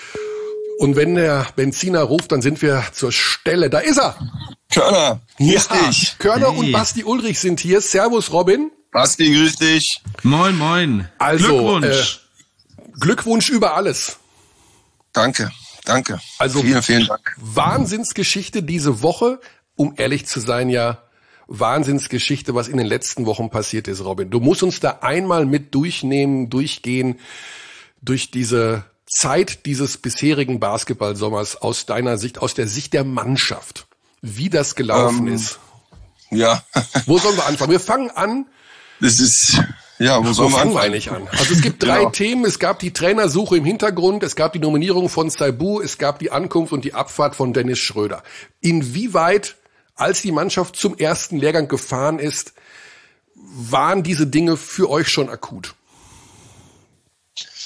Und wenn der Benziner ruft, dann sind wir zur Stelle. Da ist er. Körner, grüß ja, dich. Körner hey. und Basti Ulrich sind hier. Servus, Robin. Basti, grüß dich. Moin, moin. Also, Glückwunsch. Äh, Glückwunsch über alles. Danke. Danke. Also vielen, vielen Dank. Wahnsinnsgeschichte diese Woche, um ehrlich zu sein, ja, Wahnsinnsgeschichte, was in den letzten Wochen passiert ist, Robin. Du musst uns da einmal mit durchnehmen, durchgehen, durch diese Zeit dieses bisherigen Basketballsommers aus deiner Sicht, aus der Sicht der Mannschaft, wie das gelaufen ähm, ist. Ja. Wo sollen wir anfangen? Wir fangen an. Das ist... Ja, wo sollen wir fangen wir anfangen? eigentlich an? Also es gibt drei genau. Themen. Es gab die Trainersuche im Hintergrund, es gab die Nominierung von Saibu, es gab die Ankunft und die Abfahrt von Dennis Schröder. Inwieweit, als die Mannschaft zum ersten Lehrgang gefahren ist, waren diese Dinge für euch schon akut?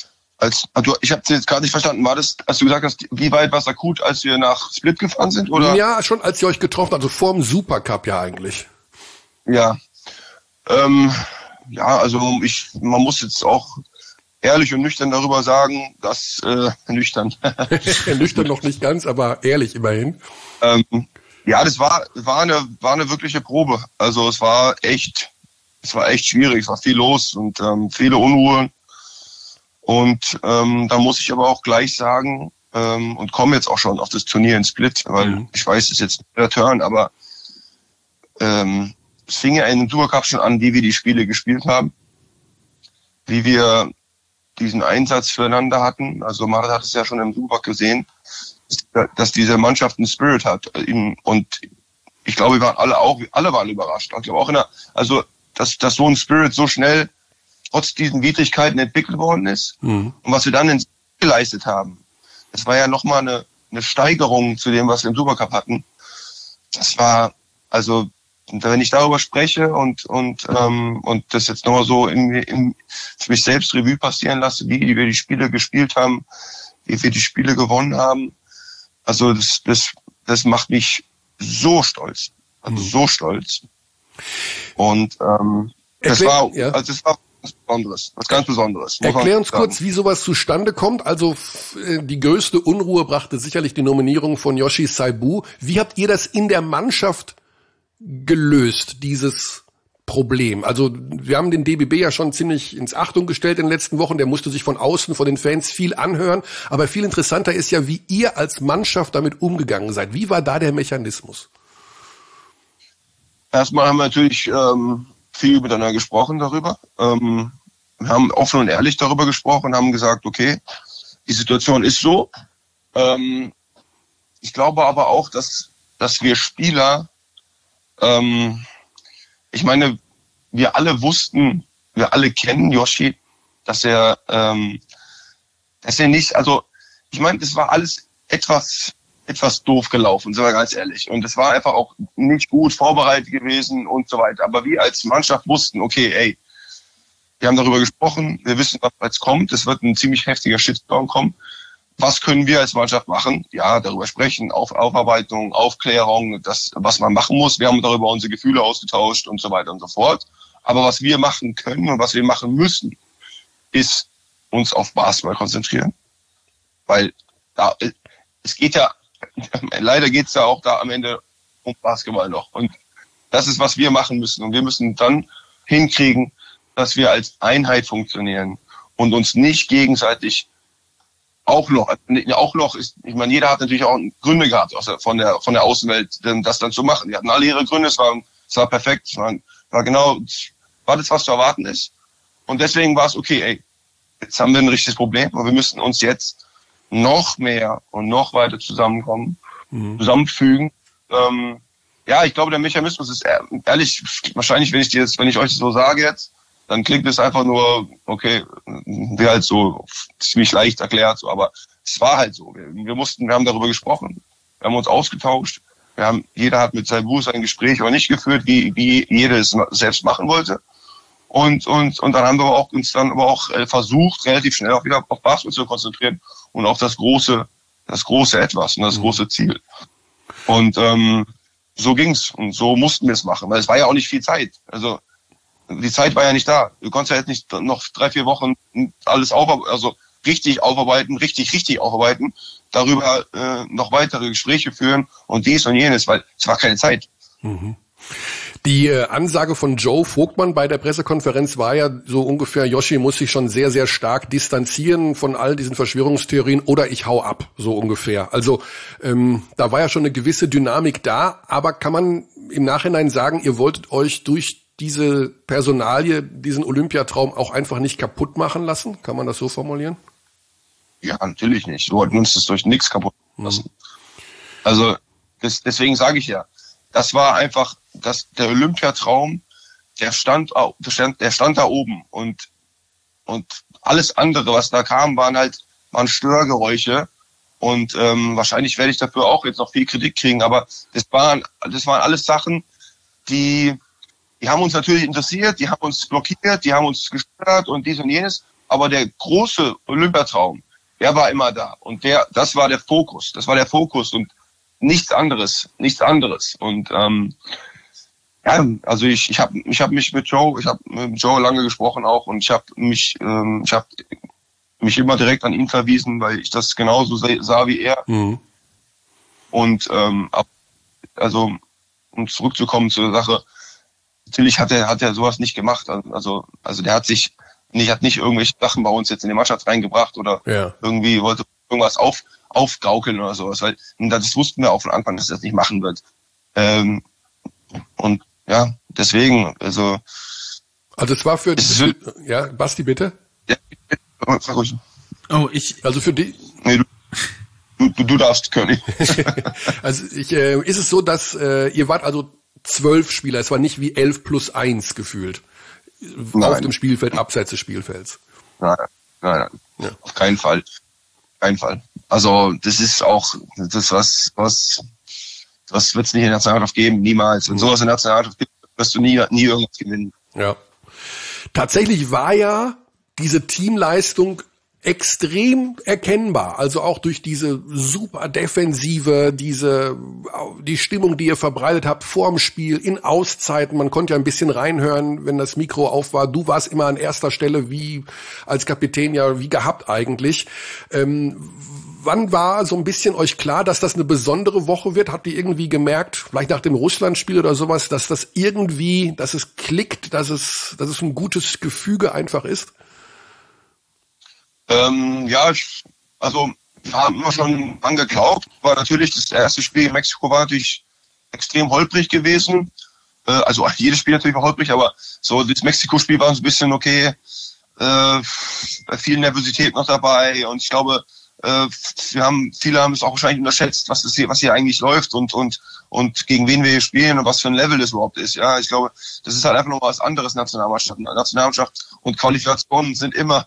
Als, du, ich habe jetzt gerade nicht verstanden. War das, als du gesagt hast, wie weit war es akut, als wir nach Split gefahren sind, oder? Ja, schon als ihr euch getroffen habt, also vor dem Supercup ja eigentlich. Ja. Ähm, ja, also ich, man muss jetzt auch ehrlich und nüchtern darüber sagen, dass äh, nüchtern. Nüchtern noch nicht ganz, aber ehrlich immerhin. Ähm, ja, das war war eine war eine wirkliche Probe. Also es war echt, es war echt schwierig. Es war viel los und ähm, viele Unruhen. Und ähm, da muss ich aber auch gleich sagen ähm, und komme jetzt auch schon auf das Turnier in Split, weil mhm. ich weiß, es ist jetzt der Turn, aber ähm, es fing ja in dem Supercup schon an, wie wir die Spiele gespielt haben, wie wir diesen Einsatz füreinander hatten. Also Marit hat es ja schon im Supercup gesehen, dass diese Mannschaft einen Spirit hat. Und ich glaube, wir waren alle auch, alle waren überrascht. Ich glaube auch in der, also dass, dass so ein Spirit so schnell trotz diesen Widrigkeiten entwickelt worden ist. Mhm. Und was wir dann geleistet haben, das war ja nochmal eine, eine Steigerung zu dem, was wir im Supercup hatten. Das war, also, wenn ich darüber spreche und, und, ähm, und das jetzt nochmal so in, in, für mich selbst Revue passieren lasse, wie wir die Spiele gespielt haben, wie wir die Spiele gewonnen haben, also das, das, das macht mich so stolz. Also mhm. so stolz. Und, ähm, das Erklär, war, ja. also das war was Besonderes, was ganz Besonderes. Erklär uns kurz, wie sowas zustande kommt. Also die größte Unruhe brachte sicherlich die Nominierung von Yoshi Saibu. Wie habt ihr das in der Mannschaft gelöst, dieses Problem? Also wir haben den D B B ja schon ziemlich ins Achtung gestellt in den letzten Wochen. Der musste sich von außen, von den Fans viel anhören. Aber viel interessanter ist ja, wie ihr als Mannschaft damit umgegangen seid. Wie war da der Mechanismus? Erstmal haben wir natürlich ähm, viel miteinander gesprochen darüber. Ähm, wir haben offen und ehrlich darüber gesprochen und haben gesagt, okay, die Situation ist so. Ähm, ich glaube aber auch, dass, dass wir Spieler, ähm, ich meine, wir alle wussten, wir alle kennen Yoshi, dass er, ähm, dass er nicht, also ich meine, das war alles etwas etwas doof gelaufen, sind wir ganz ehrlich. Und es war einfach auch nicht gut vorbereitet gewesen und so weiter. Aber wir als Mannschaft wussten, okay, ey, wir haben darüber gesprochen, wir wissen, was jetzt kommt. Es wird ein ziemlich heftiger Shitstorm kommen. Was können wir als Mannschaft machen? Ja, darüber sprechen, Auf, Aufarbeitung, Aufklärung, das, was man machen muss. Wir haben darüber unsere Gefühle ausgetauscht und so weiter und so fort. Aber was wir machen können und was wir machen müssen, ist uns auf Basketball konzentrieren. Weil da, es geht ja, leider geht es ja auch da am Ende um Basketball noch. Und das ist, was wir machen müssen. Und wir müssen dann hinkriegen, dass wir als Einheit funktionieren und uns nicht gegenseitig auch noch, auch noch ist, ich meine, jeder hat natürlich auch Gründe gehabt aus der, von der von der Außenwelt, das dann zu machen. Die hatten alle ihre Gründe, es war, es war perfekt, es war, war genau, war das, was zu erwarten ist. Und deswegen war es okay, ey, jetzt haben wir ein richtiges Problem, aber wir müssen uns jetzt noch mehr und noch weiter zusammenkommen, mhm. zusammenfügen. Ähm, ja, ich glaube, der Mechanismus ist ehrlich, wahrscheinlich, wenn ich dir jetzt, wenn ich euch das so sage jetzt, dann klingt es einfach nur, okay, wäre halt so ziemlich leicht erklärt, so, aber es war halt so. Wir, wir mussten, wir haben darüber gesprochen, wir haben uns ausgetauscht, wir haben, jeder hat mit Saibu sein Gespräch aber nicht geführt, wie, wie jeder es selbst machen wollte. Und, und, und dann haben wir auch, uns dann aber auch versucht, relativ schnell auch wieder auf Basketball zu konzentrieren und auf das große, das große Etwas und das mhm. große Ziel. Und, ähm, so ging's und so mussten wir es machen, weil es war ja auch nicht viel Zeit. Also, die Zeit war ja nicht da. Du konntest ja jetzt nicht noch drei, vier Wochen alles aufarbeiten, also richtig aufarbeiten, richtig, richtig aufarbeiten, darüber äh, noch weitere Gespräche führen und dies und jenes, weil es war keine Zeit. Mhm. Die äh, Ansage von Joe Vogtmann bei der Pressekonferenz war ja so ungefähr, Yoshi muss sich schon sehr, sehr stark distanzieren von all diesen Verschwörungstheorien oder ich hau ab, so ungefähr. Also ähm, da war ja schon eine gewisse Dynamik da, aber kann man im Nachhinein sagen, ihr wolltet euch durch diese Personalie, diesen Olympiatraum auch einfach nicht kaputt machen lassen? Kann man das so formulieren? Ja, natürlich nicht. Wir wollten uns das durch nichts kaputt machen lassen. Mhm. Also das, deswegen sage ich ja, das war einfach, dass der Olympiatraum, der stand, der stand, der stand da oben und und alles andere, was da kam, waren halt waren Störgeräusche und ähm, wahrscheinlich werde ich dafür auch jetzt noch viel Kritik kriegen, aber das waren das waren alles Sachen, die die haben uns natürlich interessiert, die haben uns blockiert, die haben uns gestört und dies und jenes aber der große Olympiatraum, der war immer da. Und der, das war der Fokus. Das war der Fokus und nichts anderes. Nichts anderes. Und ähm, ja, also ich, ich habe ich hab mich mit Joe, ich habe mit Joe lange gesprochen auch und ich habe mich, ähm, ich habe mich immer direkt an ihn verwiesen, weil ich das genauso sah wie er. Mhm. Und ähm, also um zurückzukommen zur Sache, natürlich hat er hat er sowas nicht gemacht. Also also der hat sich nicht hat nicht irgendwelche Sachen bei uns jetzt in die Mannschaft reingebracht oder ja. irgendwie wollte irgendwas auf aufgaukeln oder sowas. Weil das wussten wir auch von Anfang, dass er das nicht machen wird. Ähm, und ja, deswegen, also also es war für, für ja, Basti, bitte. Ja, sag ruhig. Oh, ich also für die nee, du, du, du darfst, König. Also ich, äh, ist es so, dass äh, ihr wart also zwölf Spieler, es war nicht wie elf plus eins gefühlt nein. auf dem Spielfeld, abseits des Spielfelds. Nein, nein, nein. Ja. Auf keinen Fall. Keinen Fall. Also das ist auch das, was, was, was wird es nicht in der Nationalmannschaft geben, niemals. Wenn sowas in der Nationalmannschaft gibt, wirst du nie, nie irgendwas gewinnen. Ja. Tatsächlich war ja diese Teamleistung extrem erkennbar, also auch durch diese super Defensive, diese die Stimmung, die ihr verbreitet habt vorm Spiel, in Auszeiten, man konnte ja ein bisschen reinhören, wenn das Mikro auf war, du warst immer an erster Stelle, wie als Kapitän ja wie gehabt eigentlich. Ähm, wann war so ein bisschen euch klar, dass das eine besondere Woche wird? Habt ihr irgendwie gemerkt, vielleicht nach dem Russland-Spiel oder sowas, dass das irgendwie, dass es klickt, dass es, dass es ein gutes Gefüge einfach ist? Ähm, ja, ich, also wir haben immer schon dran geglaubt, war natürlich das erste Spiel in Mexiko war natürlich extrem holprig gewesen. Äh, also jedes Spiel natürlich war holprig, aber so das Mexiko-Spiel war so ein bisschen okay, äh, viel Nervosität noch dabei und ich glaube, äh, wir haben viele haben es auch wahrscheinlich unterschätzt, was das hier, was hier eigentlich läuft und und und gegen wen wir hier spielen und was für ein Level das überhaupt ist. Ja, ich glaube, das ist halt einfach noch was anderes. Nationalmannschaft, Nationalmannschaft und Qualifikationen sind immer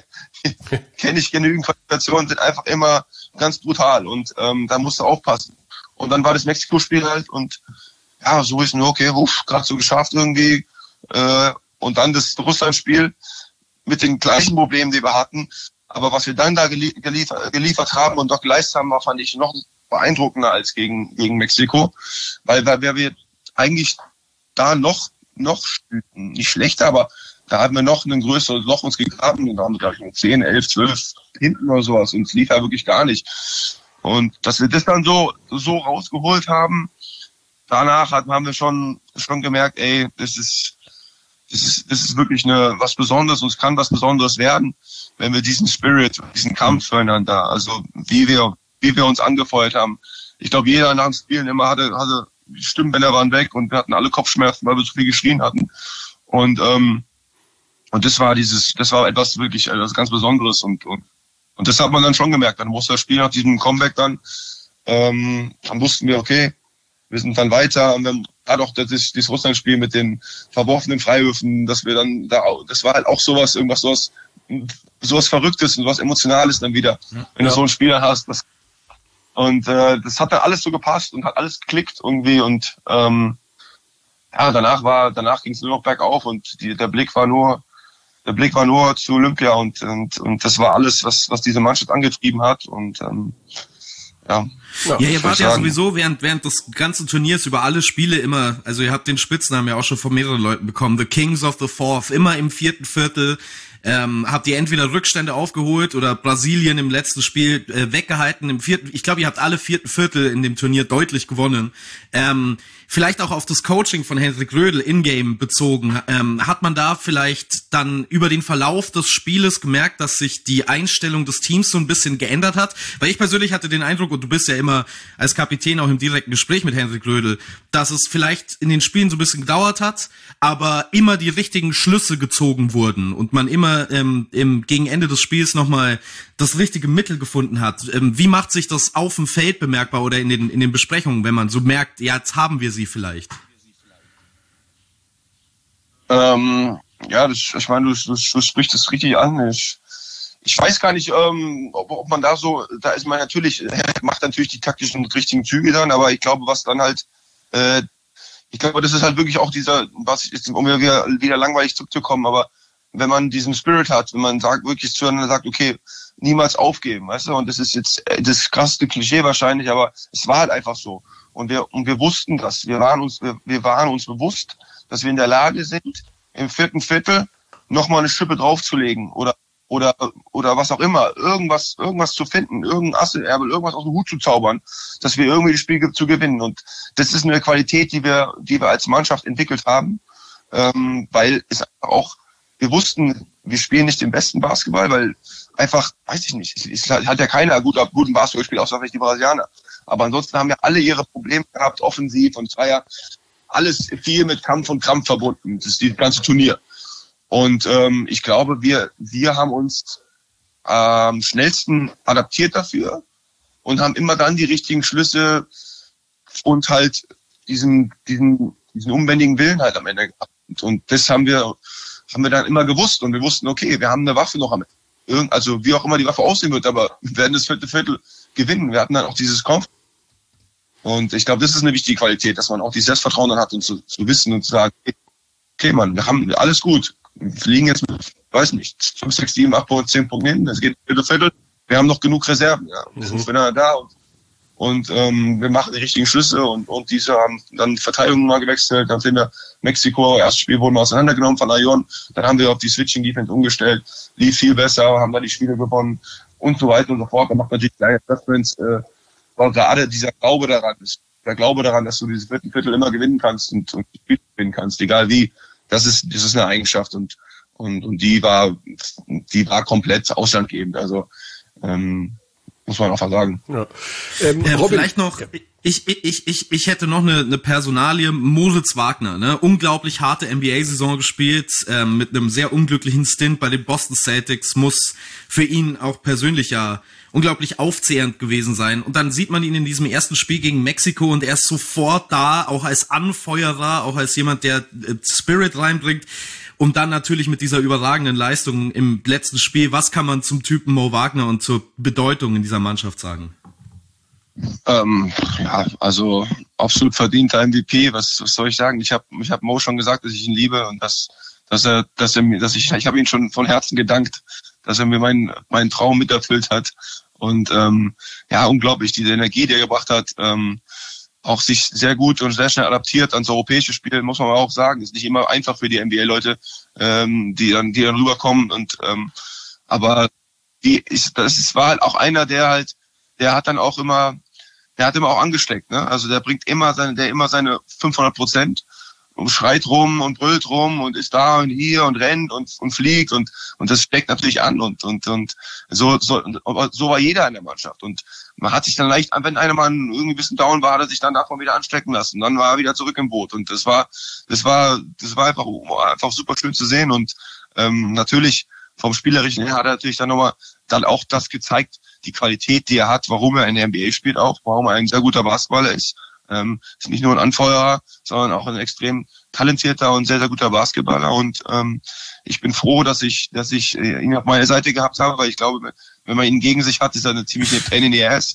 kenne ich genügend Qualifikationen, sind einfach immer ganz brutal und ähm, da musst du aufpassen. Und dann war das Mexiko-Spiel halt und ja, so ist nur okay, uff, gerade so geschafft irgendwie. Äh, und dann das Russland-Spiel mit den gleichen Problemen, die wir hatten. Aber was wir dann da gelie- geliefert, geliefert haben und doch geleistet haben, war, fand ich noch beeindruckender als gegen gegen Mexiko, weil weil wir eigentlich da noch noch nicht schlechter, aber da haben wir noch ein größeres Loch uns gegraben und da haben wir, glaube ich, zehn, elf, zwölf hinten oder sowas und es lief ja wirklich gar nicht. Und dass wir das dann so so rausgeholt haben, danach haben wir schon schon gemerkt, ey, das ist das ist das ist wirklich eine was Besonderes und es kann was Besonderes werden, wenn wir diesen Spirit, diesen Kampf füreinander, also wie wir wie wir uns angefeuert haben. Ich glaube, jeder nach dem Spielen immer hatte hatte die Stimmbänder waren weg und wir hatten alle Kopfschmerzen, weil wir so viel geschrien hatten. Und ähm, Und das war dieses, das war etwas wirklich etwas ganz Besonderes und, und, und das hat man dann schon gemerkt. Dann musste das Spiel nach diesem Comeback dann, ähm, dann wussten wir, okay, wir sind dann weiter und dann hat auch das, das Russland-Spiel mit den verworfenen Freiwürfen, dass wir dann da, das war halt auch sowas, irgendwas, sowas, sowas Verrücktes und sowas Emotionales dann wieder, ja, wenn du ja. so einen Spieler hast. Das, und äh, das hat dann alles so gepasst und hat alles geklickt irgendwie und ähm, ja, danach war, danach ging es nur noch bergauf und die, der Blick war nur Der Blick war nur zu Olympia und, und, und das war alles, was, was diese Mannschaft angetrieben hat. Und ähm, ja. Ja, ja ihr wart ja sowieso während, während des ganzen Turniers über alle Spiele immer, also ihr habt den Spitznamen ja auch schon von mehreren Leuten bekommen, The Kings of the Fourth, immer im vierten Viertel. Ähm, habt ihr entweder Rückstände aufgeholt oder Brasilien im letzten Spiel äh, weggehalten im vierten, ich glaube, ihr habt alle vierten Viertel in dem Turnier deutlich gewonnen. Ähm, vielleicht auch auf das Coaching von Henrik Rödel in-game bezogen. Ähm, hat man da vielleicht dann über den Verlauf des Spieles gemerkt, dass sich die Einstellung des Teams so ein bisschen geändert hat? Weil ich persönlich hatte den Eindruck, und du bist ja immer als Kapitän auch im direkten Gespräch mit Henrik Rödel, dass es vielleicht in den Spielen so ein bisschen gedauert hat, aber immer die richtigen Schlüsse gezogen wurden und man immer ähm, im, gegen Ende des Spiels nochmal das richtige Mittel gefunden hat. Ähm, wie macht sich das auf dem Feld bemerkbar oder in den, in den Besprechungen, wenn man so merkt, ja, jetzt haben wir sie vielleicht? Ähm, ja, das, ich meine, du, du, du sprichst das richtig an. Ich, ich weiß gar nicht, ähm, ob, ob man da so, da ist man natürlich, macht natürlich die taktischen und richtigen Züge dann, aber ich glaube, was dann halt, äh, ich glaube, das ist halt wirklich auch dieser, was ist, um wieder, wieder langweilig zurückzukommen, aber wenn man diesen Spirit hat, wenn man sagt, wirklich zueinander sagt, okay, niemals aufgeben, weißt du? Und das ist jetzt das krasseste Klischee wahrscheinlich, aber es war halt einfach so. Und wir, und wir wussten das. Wir waren uns, wir, wir waren uns bewusst, dass wir in der Lage sind, im vierten Viertel nochmal eine Schippe draufzulegen oder, oder, oder was auch immer, irgendwas, irgendwas zu finden, irgendein Assenerbe, irgendwas aus dem Hut zu zaubern, dass wir irgendwie das Spiel zu gewinnen. Und das ist eine Qualität, die wir, die wir als Mannschaft entwickelt haben, ähm, weil es auch, wir wussten, wir spielen nicht den besten Basketball, weil einfach, weiß ich nicht, es hat ja keiner gut, guten Basketball gespielt, außer vielleicht die Brasilianer. Aber ansonsten haben ja alle ihre Probleme gehabt, offensiv, und es war ja alles viel mit Kampf und Krampf verbunden, das ist das ganze Turnier. Und ähm, ich glaube, wir wir haben uns am ähm, schnellsten adaptiert dafür und haben immer dann die richtigen Schlüsse und halt diesen diesen diesen unbändigen Willen halt am Ende gehabt. Und das haben wir haben wir dann immer gewusst, und wir wussten, okay, wir haben eine Waffe noch am Ende. Also wie auch immer die Waffe aussehen wird, aber wir werden das vierte Viertel gewinnen. Wir hatten dann auch dieses Kampf. Und ich glaube, das ist eine wichtige Qualität, dass man auch dieses Selbstvertrauen dann hat und zu, zu wissen und zu sagen, okay, Mann, wir haben alles gut. Wir liegen jetzt mit, weiß nicht, fünf, sechs, sieben, acht, zehn Punkten hin. Das geht vierte Viertel. Wir haben noch genug Reserven. Ja. Wir sind mhm. da und, und ähm, wir machen die richtigen Schlüsse, und, und diese haben dann die Verteidigung mal gewechselt. Dann sind wir Mexiko, erstes Spiel wurden wir auseinandergenommen von Ayon. Dann haben wir auf die Switching Defense umgestellt, lief viel besser, haben dann die Spiele gewonnen und so weiter und so fort. Dann macht natürlich kleine Adjustments, äh, aber gerade dieser Glaube daran ist, der Glaube daran, dass du dieses vierten Viertel immer gewinnen kannst und, und gewinnen kannst, egal wie, das ist, das ist eine Eigenschaft, und, und, und die war, die war komplett ausschlaggebend. Also, ähm, muss man einfach sagen. Ja. Ähm, äh, vielleicht noch, ich, ich, ich, ich hätte noch eine, eine Personalie, Moritz Wagner, ne? Unglaublich harte N B A-Saison gespielt, ähm, mit einem sehr unglücklichen Stint bei den Boston Celtics, muss für ihn auch persönlich ja unglaublich aufzehrend gewesen sein. Und dann sieht man ihn in diesem ersten Spiel gegen Mexiko, und er ist sofort da, auch als Anfeuerer, auch als jemand, der äh, Spirit reinbringt. Und dann natürlich mit dieser überragenden Leistung im letzten Spiel. Was kann man zum Typen Mo Wagner und zur Bedeutung in dieser Mannschaft sagen? Ähm, ja, also absolut verdienter M V P. Was, was soll ich sagen? Ich habe ich hab Mo schon gesagt, dass ich ihn liebe, und dass, dass er, dass er mir, dass ich, ich habe ihn schon von Herzen gedankt, dass er mir meinen meinen Traum miterfüllt hat. Und ähm, ja, unglaublich, diese Energie, die er gebracht hat. Ähm, auch sich sehr gut und sehr schnell adaptiert ans europäische Spiel, muss man auch sagen. Ist nicht immer einfach für die N B A-Leute, ähm, die dann, die dann rüberkommen. Und ähm, aber die ist, das ist, war halt auch einer, der halt, der hat dann auch immer, der hat immer auch angesteckt, ne? Also der bringt immer seine, der immer seine fünfhundert Prozent und schreit rum und brüllt rum und ist da und hier und rennt und und fliegt, und und das steckt natürlich an, und und und so so so war jeder in der Mannschaft, und man hat sich dann leicht, wenn einer mal irgendwie ein bisschen down war, hat er sich dann davon wieder anstecken lassen, dann war er wieder zurück im Boot, und das war das war das war einfach einfach super schön zu sehen. Und ähm, natürlich vom Spielerischen her hat er natürlich dann nochmal dann auch das gezeigt, die Qualität, die er hat, warum er in der N B A spielt, auch warum er ein sehr guter Basketballer ist. Ähm, ist nicht nur ein Anfeuerer, sondern auch ein extrem talentierter und sehr, sehr guter Basketballer. Und ähm, ich bin froh, dass ich, dass ich ihn auf meiner Seite gehabt habe, weil ich glaube, wenn man ihn gegen sich hat, ist er eine ziemliche Pain in the Ass.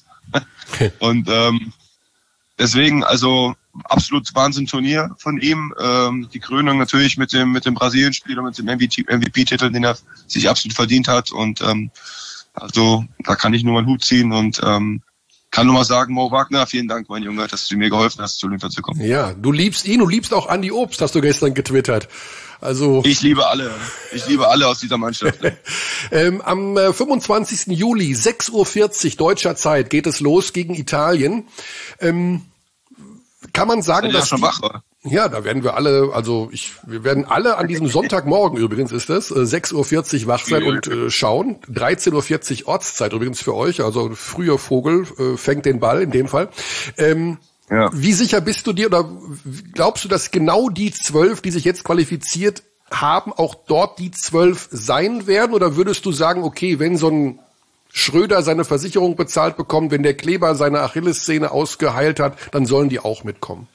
Und ähm, deswegen, also absolut Wahnsinn-Turnier von ihm. Ähm, die Krönung natürlich mit dem mit dem Brasilien-Spiel und mit dem M V P-Titel, den er sich absolut verdient hat. Und ähm, also da kann ich nur meinen Hut ziehen, und ähm, kann nur mal sagen, Mo Wagner, vielen Dank, mein Junge, dass du mir geholfen hast, zu Olympia zu kommen. Ja, du liebst ihn, du liebst auch Andi Obst, hast du gestern getwittert. Also ich liebe alle, ich liebe alle aus dieser Mannschaft. ähm, am äh, fünfundzwanzigsten Juli, sechs Uhr vierzig deutscher Zeit, geht es los gegen Italien. Ähm, kann man sagen, dass ja schon wach war. Ja, da werden wir alle, also ich, wir werden alle an diesem Sonntagmorgen übrigens ist es, äh, sechs Uhr vierzig wach sein und äh, schauen. dreizehn Uhr vierzig Ortszeit übrigens für euch, also früher Vogel äh, fängt den Ball in dem Fall. Ähm, ja. Wie sicher bist du dir, oder glaubst du, dass genau die zwölf, die sich jetzt qualifiziert haben, auch dort die zwölf sein werden? Oder würdest du sagen, okay, wenn so ein Schröder seine Versicherung bezahlt bekommt, wenn der Kleber seine Achillessehne ausgeheilt hat, dann sollen die auch mitkommen?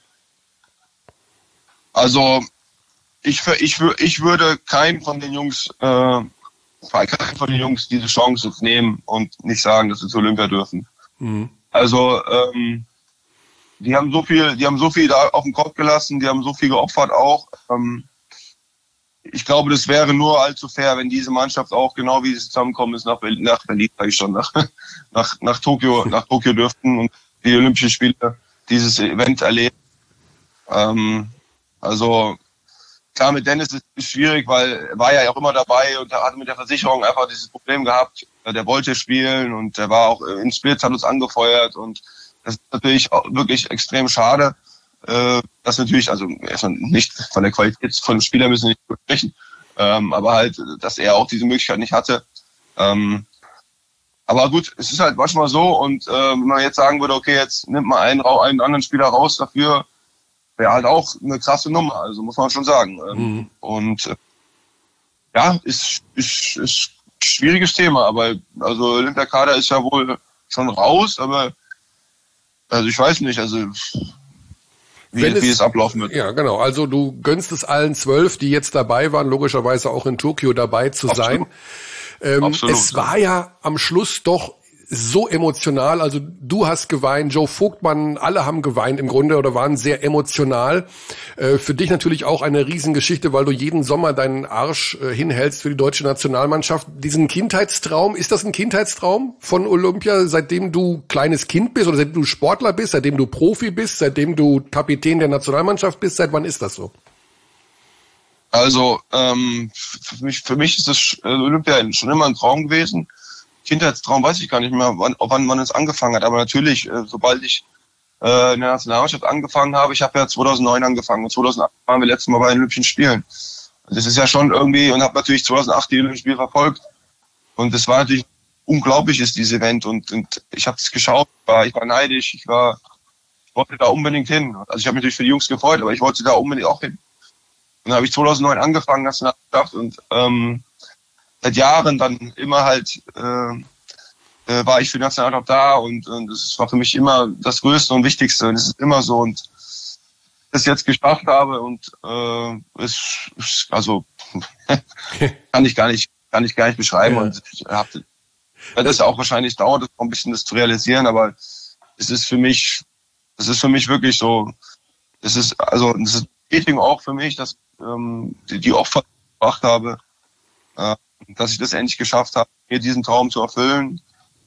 Also ich, ich, ich würde keinen von den Jungs, äh, keinen von den Jungs diese Chance nehmen und nicht sagen, dass sie zu Olympia dürfen. Mhm. Also ähm, die haben so viel, die haben so viel da auf den Kopf gelassen, die haben so viel geopfert auch. Ähm, ich glaube, das wäre nur allzu fair, wenn diese Mannschaft auch genau wie sie zusammenkommen ist nach Berlin, nach Berlin, sag ich schon, nach, nach, nach Tokio, nach Tokio dürften und die Olympischen Spiele dieses Event erleben. Ähm, also, klar, mit Dennis ist es schwierig, weil er war ja auch immer dabei und er hatte mit der Versicherung einfach dieses Problem gehabt. Der wollte spielen und der war auch in Split, hat uns angefeuert und das ist natürlich auch wirklich extrem schade. Äh, das natürlich, also erstmal nicht von der Qualität von dem Spieler müssen wir nicht sprechen, ähm, aber halt, dass er auch diese Möglichkeit nicht hatte. Ähm, aber gut, es ist halt manchmal so und äh, wenn man jetzt sagen würde, okay, jetzt nimmt man einen, einen anderen Spieler raus dafür, wäre halt auch eine krasse Nummer, also muss man schon sagen. Ähm, mhm. Und äh, ja, ist, ist, ist ein schwieriges Thema, aber also Olympiakader ist ja wohl schon raus, aber also ich weiß nicht, also Wie, Wenn es, wie es ablaufen wird. Ja, genau. Also du gönnst es allen zwölf, die jetzt dabei waren, logischerweise auch in Tokio dabei zu Absolut. sein. Ähm, Absolut. Es war ja am Schluss doch so emotional. Also du hast geweint, Joe Vogtmann, alle haben geweint im Grunde oder waren sehr emotional. Äh, für dich natürlich auch eine Riesengeschichte, weil du jeden Sommer deinen Arsch äh, hinhältst für die deutsche Nationalmannschaft. Diesen Kindheitstraum, ist das ein Kindheitstraum von Olympia, seitdem du kleines Kind bist oder seitdem du Sportler bist, seitdem du Profi bist, seitdem du Kapitän der Nationalmannschaft bist? Seit wann ist das so? Also ähm, für mich, für mich ist das äh, Olympia schon immer ein Traum gewesen. Kindheitstraum weiß ich gar nicht mehr, wann, wann man es angefangen hat. Aber natürlich, äh, sobald ich äh, in der Nationalmannschaft angefangen habe, ich habe ja zweitausendneun angefangen und zweitausendacht waren wir letztes Mal bei den Olympischen Spielen. Das ist ja schon irgendwie, und habe natürlich zweitausendacht die Olympischen Spiele verfolgt. Und das war natürlich unglaublich, ist dieses Event. Und, und ich habe es geschaut, war, ich war neidisch, ich war, ich wollte da unbedingt hin. Also ich habe mich natürlich für die Jungs gefreut, aber ich wollte da unbedingt auch hin. Und dann habe ich zweitausendneun angefangen, Nationalmannschaft und ähm, seit Jahren dann immer halt äh, äh, war ich für die Nationalmannschaft da und, und das war für mich immer das Größte und Wichtigste und es ist immer so und das jetzt geschafft habe und äh, ist, ist also kann ich gar nicht kann ich gar nicht beschreiben ja. Und ich hab, das ist auch wahrscheinlich dauert es noch ein bisschen das zu realisieren, aber es ist für mich das ist für mich wirklich so das ist also das ist Bestätigung auch für mich, dass ähm, die, die Opfer gebracht habe, äh, dass ich das endlich geschafft habe, mir diesen Traum zu erfüllen.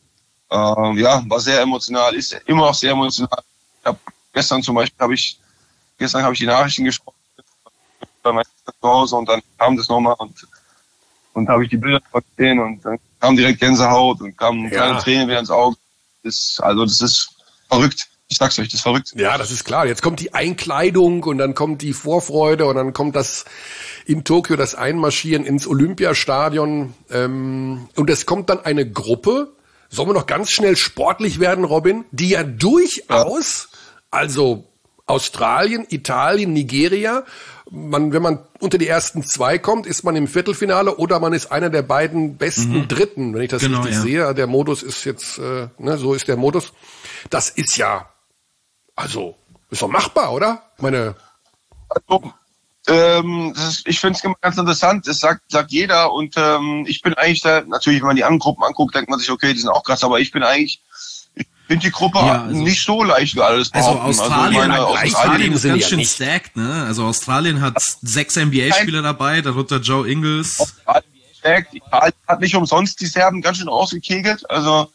Äh, ja, war sehr emotional, ist immer noch sehr emotional. Ich hab, gestern zum Beispiel habe ich, gestern habe ich die Nachrichten gesprochen bei meinem zu Hause und dann kam das nochmal und und habe ich die Bilder gesehen und dann kam direkt Gänsehaut und kamen ja. kleine Tränen wieder ins Auge. Das, also das ist verrückt. Ich sag's euch, das ist verrückt. Ja, das ist klar. Jetzt kommt die Einkleidung und dann kommt die Vorfreude und dann kommt das in Tokio, das Einmarschieren ins Olympiastadion. Ähm, und es kommt dann eine Gruppe, sollen wir noch ganz schnell sportlich werden, Robin, die ja durchaus, ja. also Australien, Italien, Nigeria, man, wenn man unter die ersten zwei kommt, ist man im Viertelfinale oder man ist einer der beiden besten mhm. Dritten, wenn ich das genau, richtig ja. sehe. Der Modus ist jetzt, äh, ne, so ist der Modus. Das ist ja Also, ist doch machbar, oder? Meine. Also, ähm, das ist, ich finde es immer ganz interessant. Das sagt, sagt jeder. Und ähm, ich bin eigentlich da, natürlich, wenn man die anderen Gruppen anguckt, denkt man sich, okay, die sind auch krass. Aber ich bin eigentlich, ich finde die Gruppe ja, also, nicht so leicht, wie alles behaupten. Also Australien, also meine, Australien, Australien ist ganz ja schön nicht. stacked, ne? Also Australien hat sechs N B A-Spieler dabei, darunter Joe Ingles. Australien stacked. Italien hat nicht umsonst die Serben ganz schön rausgekegelt. Also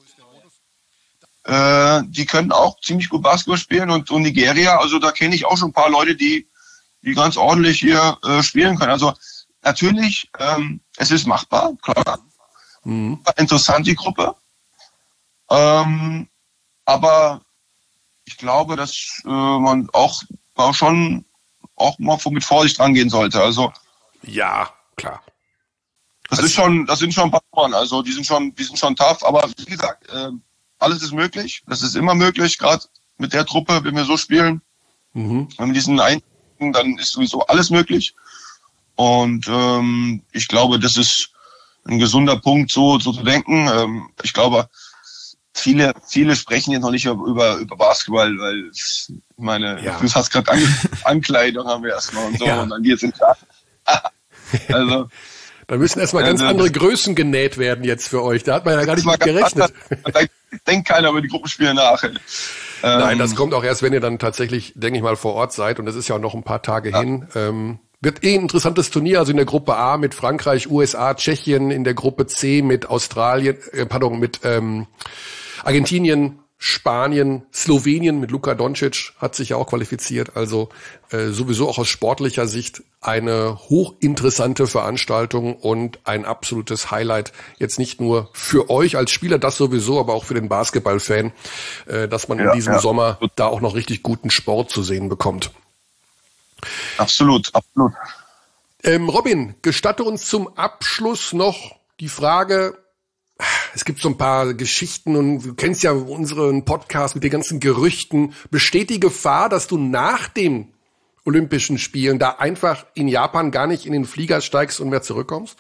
die können auch ziemlich gut Basketball spielen und, und Nigeria, also da kenne ich auch schon ein paar Leute, die die ganz ordentlich hier äh, spielen können. Also natürlich, ähm, es ist machbar, klar. Mhm. Interessant die Gruppe. Ähm, aber ich glaube, dass äh, man auch, auch schon auch mal mit Vorsicht rangehen sollte. Also ja, klar. Das also, ist schon, das sind schon ein paar Mann, also die sind schon, die sind schon tough, aber wie gesagt, äh, alles ist möglich, das ist immer möglich, gerade mit der Truppe, wenn wir so spielen. Mhm. Wenn wir diesen einzigen, dann ist sowieso alles möglich. Und ähm, ich glaube, das ist ein gesunder Punkt, so, so zu denken. Ähm, ich glaube, viele, viele sprechen jetzt noch nicht über, über Basketball, weil ich meine, ja. du hast gerade An- Ankleidung haben wir erstmal und so, ja. Und dann geht's in Also da müssen erstmal ganz also, andere Größen genäht werden jetzt für euch. Da hat man ja gar nicht mit gerechnet. Da denkt keiner über die Gruppenspiele nach. Nein, ähm, das kommt auch erst, wenn ihr dann tatsächlich, denke ich mal, vor Ort seid. Und das ist ja auch noch ein paar Tage ja. hin. Ähm, Wird eh ein interessantes Turnier, also in der Gruppe A mit Frankreich, U S A, Tschechien, in der Gruppe C mit Australien, äh, pardon, mit ähm, Argentinien, Spanien, Slowenien mit Luka Doncic hat sich ja auch qualifiziert. Also äh, sowieso auch aus sportlicher Sicht eine hochinteressante Veranstaltung und ein absolutes Highlight. Jetzt nicht nur für euch als Spieler, das sowieso, aber auch für den Basketballfan, äh, dass man ja, in diesem ja. Sommer da auch noch richtig guten Sport zu sehen bekommt. Absolut, absolut. Ähm, Robin, gestatte uns zum Abschluss noch die Frage. Es gibt so ein paar Geschichten und du kennst ja unseren Podcast mit den ganzen Gerüchten. Besteht die Gefahr, dass du nach den Olympischen Spielen da einfach in Japan gar nicht in den Flieger steigst und mehr zurückkommst?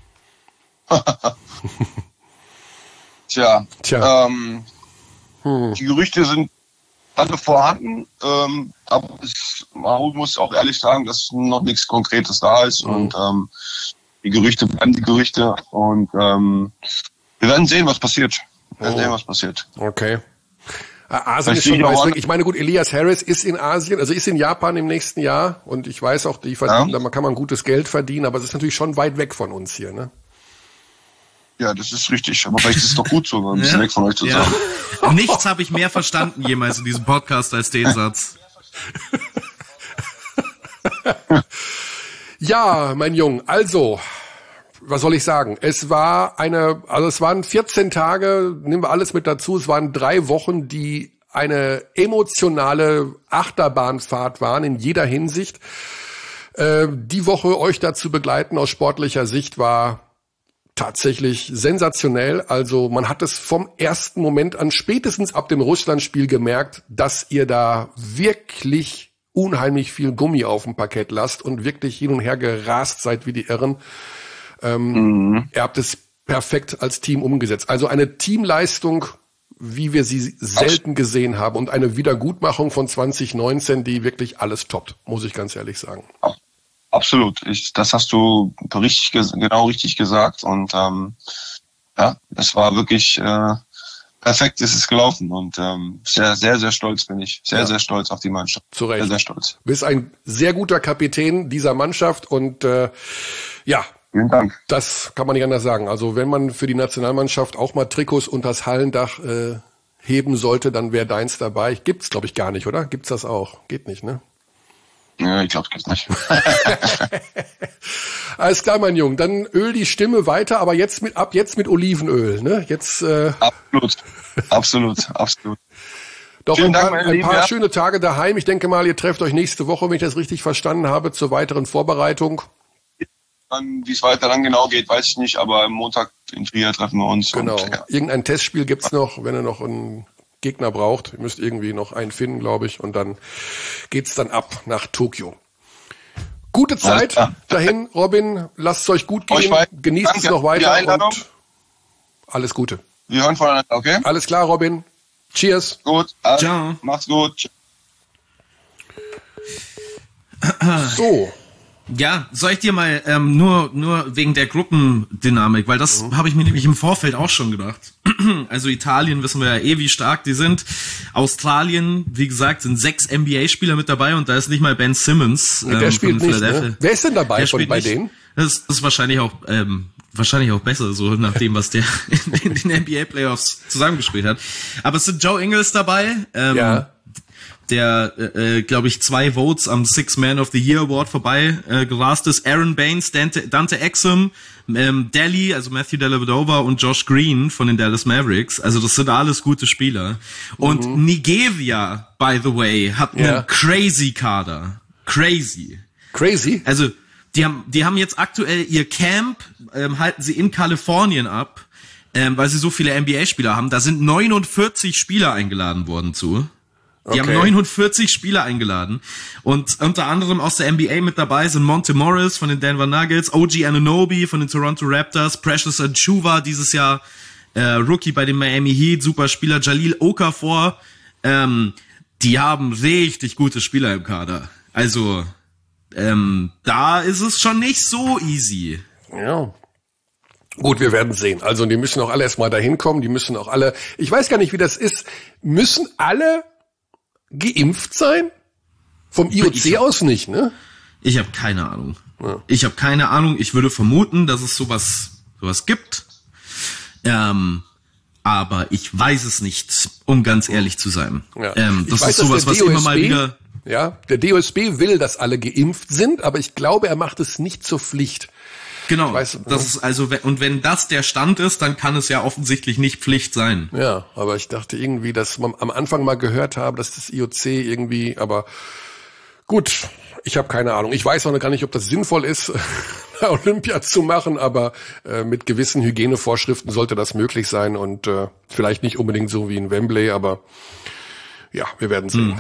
Tja, Tja. Ähm, hm. Die Gerüchte sind alle vorhanden, ähm, aber es, man muss auch ehrlich sagen, dass noch nichts Konkretes da ist mhm. und ähm, die Gerüchte bleiben die Gerüchte und ähm, wir werden sehen, was passiert. Wir werden oh. sehen, was passiert. Okay. Asien ist schon weiß, ich meine, gut, Elias Harris ist in Asien, also ist in Japan im nächsten Jahr und ich weiß auch, die verdienen, ja. da kann man gutes Geld verdienen, aber es ist natürlich schon weit weg von uns hier, ne? Ja, das ist richtig, aber vielleicht ist es doch gut so, ein bisschen ja. weg von euch zu sein. Ja. Nichts habe ich mehr verstanden jemals in diesem Podcast als den Satz. Ja, mein Junge, also was soll ich sagen? Es war eine, also es waren vierzehn Tage, nehmen wir alles mit dazu, es waren drei Wochen, die eine emotionale Achterbahnfahrt waren in jeder Hinsicht. Äh, die Woche euch dazu begleiten aus sportlicher Sicht war tatsächlich sensationell. Also man hat es vom ersten Moment an, spätestens ab dem Russland-Spiel gemerkt, dass ihr da wirklich unheimlich viel Gummi auf dem Parkett lasst und wirklich hin und her gerast seid wie die Irren. Ähm, mhm. Ihr habt es perfekt als Team umgesetzt. Also eine Teamleistung, wie wir sie selten gesehen haben und eine Wiedergutmachung von zwanzig neunzehn, die wirklich alles toppt, muss ich ganz ehrlich sagen. Absolut. Ich, das hast du richtig, genau richtig gesagt und ähm, ja, es war wirklich äh, perfekt, ist es gelaufen und ähm, sehr, sehr, sehr stolz bin ich. Sehr, ja. sehr stolz auf die Mannschaft. Zu Recht. Sehr, sehr stolz. Du bist ein sehr guter Kapitän dieser Mannschaft und äh, ja, vielen Dank. Das kann man nicht anders sagen. Also wenn man für die Nationalmannschaft auch mal Trikots unters Hallendach äh, heben sollte, dann wäre deins dabei. Gibt's, glaube ich, gar nicht, oder? Gibt's das auch? Geht nicht, ne? Ja, ich glaube, gibt's nicht. Alles klar, mein Junge. Dann öl die Stimme weiter, aber jetzt mit ab jetzt mit Olivenöl, ne? Jetzt. Äh, absolut, absolut, absolut. Doch ein paar, Dank, ein paar ja. schöne Tage daheim. Ich denke mal, ihr trefft euch nächste Woche, wenn ich das richtig verstanden habe, zur weiteren Vorbereitung. Wie es weiter dann genau geht, weiß ich nicht, aber am Montag in Trier treffen wir uns. Genau. Und, ja. Irgendein Testspiel gibt's noch, wenn ihr noch einen Gegner braucht. Ihr müsst irgendwie noch einen finden, glaube ich, und dann geht's dann ab nach Tokio. Gute Zeit dahin, Robin. Lasst es euch gut gehen. Euch Genießt Danke. es noch weiter und alles Gute. Wir hören voneinander, okay? Alles klar, Robin. Cheers. Gut. Also, ciao. Macht's gut. So. Ja, soll ich dir mal ähm, nur nur wegen der Gruppendynamik, weil das mhm. habe ich mir nämlich im Vorfeld auch schon gedacht. Also Italien wissen wir ja eh, wie stark die sind. Australien, wie gesagt, sind sechs N B A-Spieler mit dabei und da ist nicht mal Ben Simmons. Ähm, der spielt nicht, ne? Wer ist denn dabei der von bei nicht. denen? Das ist, das ist wahrscheinlich auch ähm, wahrscheinlich auch besser, so nach dem, was der in den N B A-Playoffs zusammengespielt hat. Aber es sind Joe Ingles dabei. Ähm, ja. der, äh, glaube ich, zwei Votes am Six Man of the Year Award vorbei äh, gerast ist. Aaron Baines, Dante, Dante Exum, ähm, Daly, also Matthew Dellavedova und Josh Green von den Dallas Mavericks. Also das sind alles gute Spieler. Und mhm. Nigeria, by the way, hat einen ja. crazy Kader. Crazy. Crazy? Also die haben, die haben jetzt aktuell ihr Camp, ähm, halten sie in Kalifornien ab, ähm, weil sie so viele N B A-Spieler haben. Da sind neunundvierzig Spieler eingeladen worden zu. Die okay. haben neunundvierzig Spieler eingeladen. Und unter anderem aus der N B A mit dabei sind Monte Morris von den Denver Nuggets, O G Anunoby von den Toronto Raptors, Precious Achiuwa dieses Jahr, äh, Rookie bei den Miami Heat, super Spieler, Jalil Okafor. Ähm, die haben richtig gute Spieler im Kader. Also, ähm, da ist es schon nicht so easy. Ja. Gut, wir werden sehen. Also, die müssen auch alle erstmal dahin kommen. Die müssen auch alle, ich weiß gar nicht, wie das ist. Müssen alle geimpft sein? Vom I O C aus nicht, ne? Ich habe keine Ahnung. Ja. Ich habe keine Ahnung. Ich würde vermuten, dass es sowas, sowas gibt. Ähm, aber ich weiß es nicht, um ganz ehrlich zu sein. Ja. Ähm, das weiß, ist sowas, was immer mal wieder... Ja, der D O S B will, dass alle geimpft sind, aber ich glaube, er macht es nicht zur Pflicht. Genau, weiß, das ist also, und wenn das der Stand ist, dann kann es ja offensichtlich nicht Pflicht sein. Ja, aber ich dachte irgendwie, dass man am Anfang mal gehört habe, dass das I O C irgendwie, aber gut, ich habe keine Ahnung. Ich weiß auch noch gar nicht, ob das sinnvoll ist, Olympia zu machen, aber äh, mit gewissen Hygienevorschriften sollte das möglich sein und äh, vielleicht nicht unbedingt so wie in Wembley, aber ja, wir werden sehen. Hm.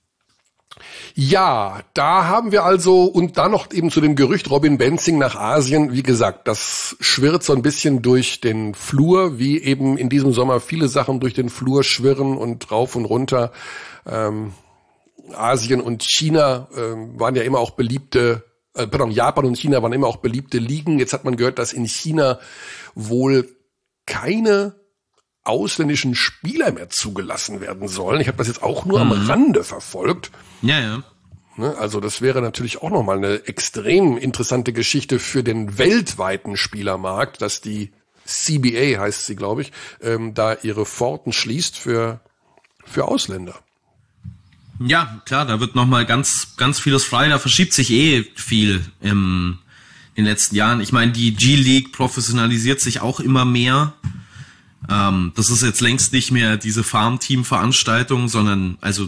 Ja, da haben wir also, und dann noch eben zu dem Gerücht Robin Benzing nach Asien. Wie gesagt, das schwirrt so ein bisschen durch den Flur, wie eben in diesem Sommer viele Sachen durch den Flur schwirren und rauf und runter. Ähm, Asien und China ähm, waren ja immer auch beliebte, äh, pardon, Japan und China waren immer auch beliebte Ligen. Jetzt hat man gehört, dass in China wohl keine ausländischen Spieler mehr zugelassen werden sollen. Ich habe das jetzt auch nur mhm. am Rande verfolgt. Ja, ja. Also das wäre natürlich auch nochmal eine extrem interessante Geschichte für den weltweiten Spielermarkt, dass die C B A, heißt sie, glaube ich, ähm, da ihre Pforten schließt für für Ausländer. Ja, klar, da wird nochmal ganz ganz vieles frei. Da verschiebt sich eh viel im, in den letzten Jahren. Ich meine, die G-League professionalisiert sich auch immer mehr. Ähm, das ist jetzt längst nicht mehr diese Farmteam-Veranstaltung, sondern also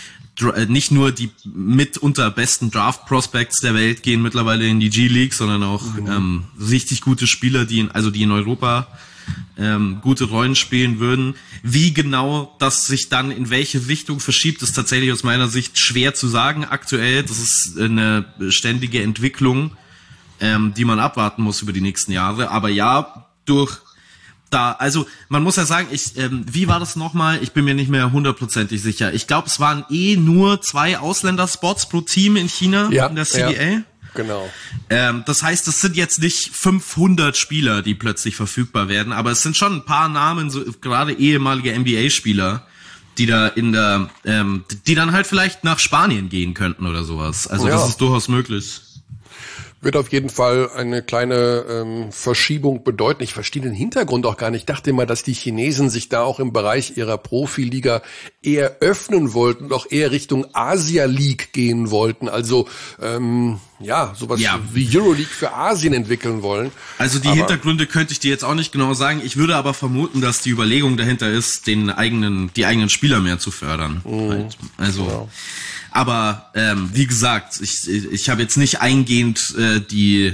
nicht nur die mitunter besten Draft-Prospects der Welt gehen mittlerweile in die G-League, sondern auch mhm. ähm, richtig gute Spieler, die in, also die in Europa ähm, gute Rollen spielen würden. Wie genau das sich dann in welche Richtung verschiebt, ist tatsächlich aus meiner Sicht schwer zu sagen aktuell. Das ist eine ständige Entwicklung, ähm, die man abwarten muss über die nächsten Jahre. Aber ja, durch Da, also man muss ja sagen, ich, ähm, wie war das nochmal? Ich bin mir nicht mehr hundertprozentig sicher. Ich glaube, es waren eh nur zwei Ausländerspots pro Team in China, ja, in der C B A. Ja, genau. Ähm, das heißt, es sind jetzt nicht fünfhundert Spieler, die plötzlich verfügbar werden, aber es sind schon ein paar Namen, so gerade ehemalige N B A-Spieler, die da in der, ähm, die dann halt vielleicht nach Spanien gehen könnten oder sowas. Also ja. Das ist durchaus möglich. Wird auf jeden Fall eine kleine ähm, Verschiebung bedeuten. Ich verstehe den Hintergrund auch gar nicht. Ich dachte immer, dass die Chinesen sich da auch im Bereich ihrer Profiliga eher öffnen wollten und auch eher Richtung Asia League gehen wollten. Also ähm, ja, sowas ja. wie Euroleague für Asien entwickeln wollen. Also die aber Hintergründe könnte ich dir jetzt auch nicht genau sagen. Ich würde aber vermuten, dass die Überlegung dahinter ist, den eigenen, die eigenen Spieler mehr zu fördern. Mhm. Also genau. Aber ähm, wie gesagt, ich ich habe jetzt nicht eingehend äh, die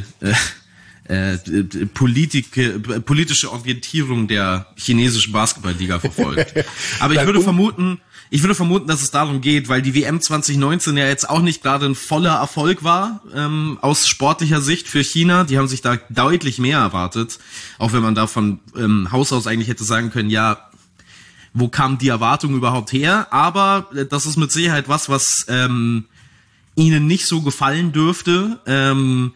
äh, äh, Politik, äh, politische Orientierung der chinesischen Basketballliga verfolgt. Aber ich würde vermuten, ich würde vermuten, dass es darum geht, weil die W M zwanzig neunzehn ja jetzt auch nicht gerade ein voller Erfolg war ähm, aus sportlicher Sicht für China. Die haben sich da deutlich mehr erwartet, auch wenn man da von ähm, Haus aus eigentlich hätte sagen können, ja, wo kam die Erwartung überhaupt her? Aber das ist mit Sicherheit was, was ähm, ihnen nicht so gefallen dürfte. Ähm,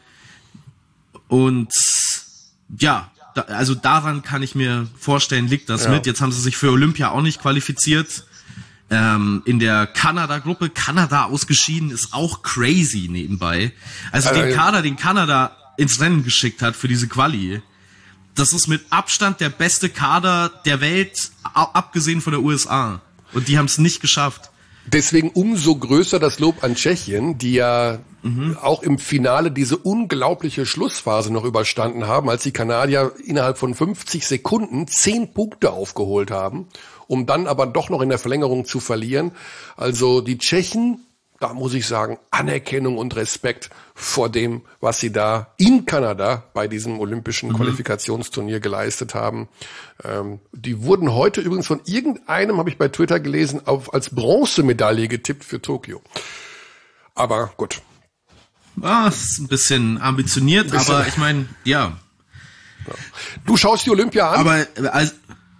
und ja, da, also daran kann ich mir vorstellen, liegt das ja. mit. Jetzt haben sie sich für Olympia auch nicht qualifiziert. Ähm, in der Kanada-Gruppe, Kanada ausgeschieden, ist auch crazy nebenbei. Also äh, den Kader, den Kanada ins Rennen geschickt hat für diese Quali, das ist mit Abstand der beste Kader der Welt, abgesehen von der U S A. Und die haben es nicht geschafft. Deswegen umso größer das Lob an Tschechien, die ja mhm. auch im Finale diese unglaubliche Schlussphase noch überstanden haben, als die Kanadier innerhalb von fünfzig Sekunden zehn Punkte aufgeholt haben, um dann aber doch noch in der Verlängerung zu verlieren. Also die Tschechen, da muss ich sagen, Anerkennung und Respekt vor dem, was sie da in Kanada bei diesem olympischen mhm. Qualifikationsturnier geleistet haben. Ähm, die wurden heute übrigens von irgendeinem, habe ich bei Twitter gelesen, auf, als Bronzemedaille getippt für Tokio. Aber gut. Ah, ist ein bisschen ambitioniert, ein bisschen, aber ich meine, ja. ja. Du schaust die Olympia an? Aber also,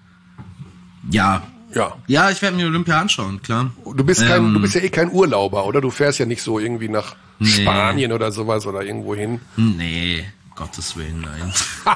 ja. Ja. Ja, ich werde mir Olympia anschauen, klar. Du bist kein, ähm, du bist ja eh kein Urlauber, oder? Du fährst ja nicht so irgendwie nach nee. Spanien oder sowas oder irgendwo hin. Nee, Gottes Willen, nein.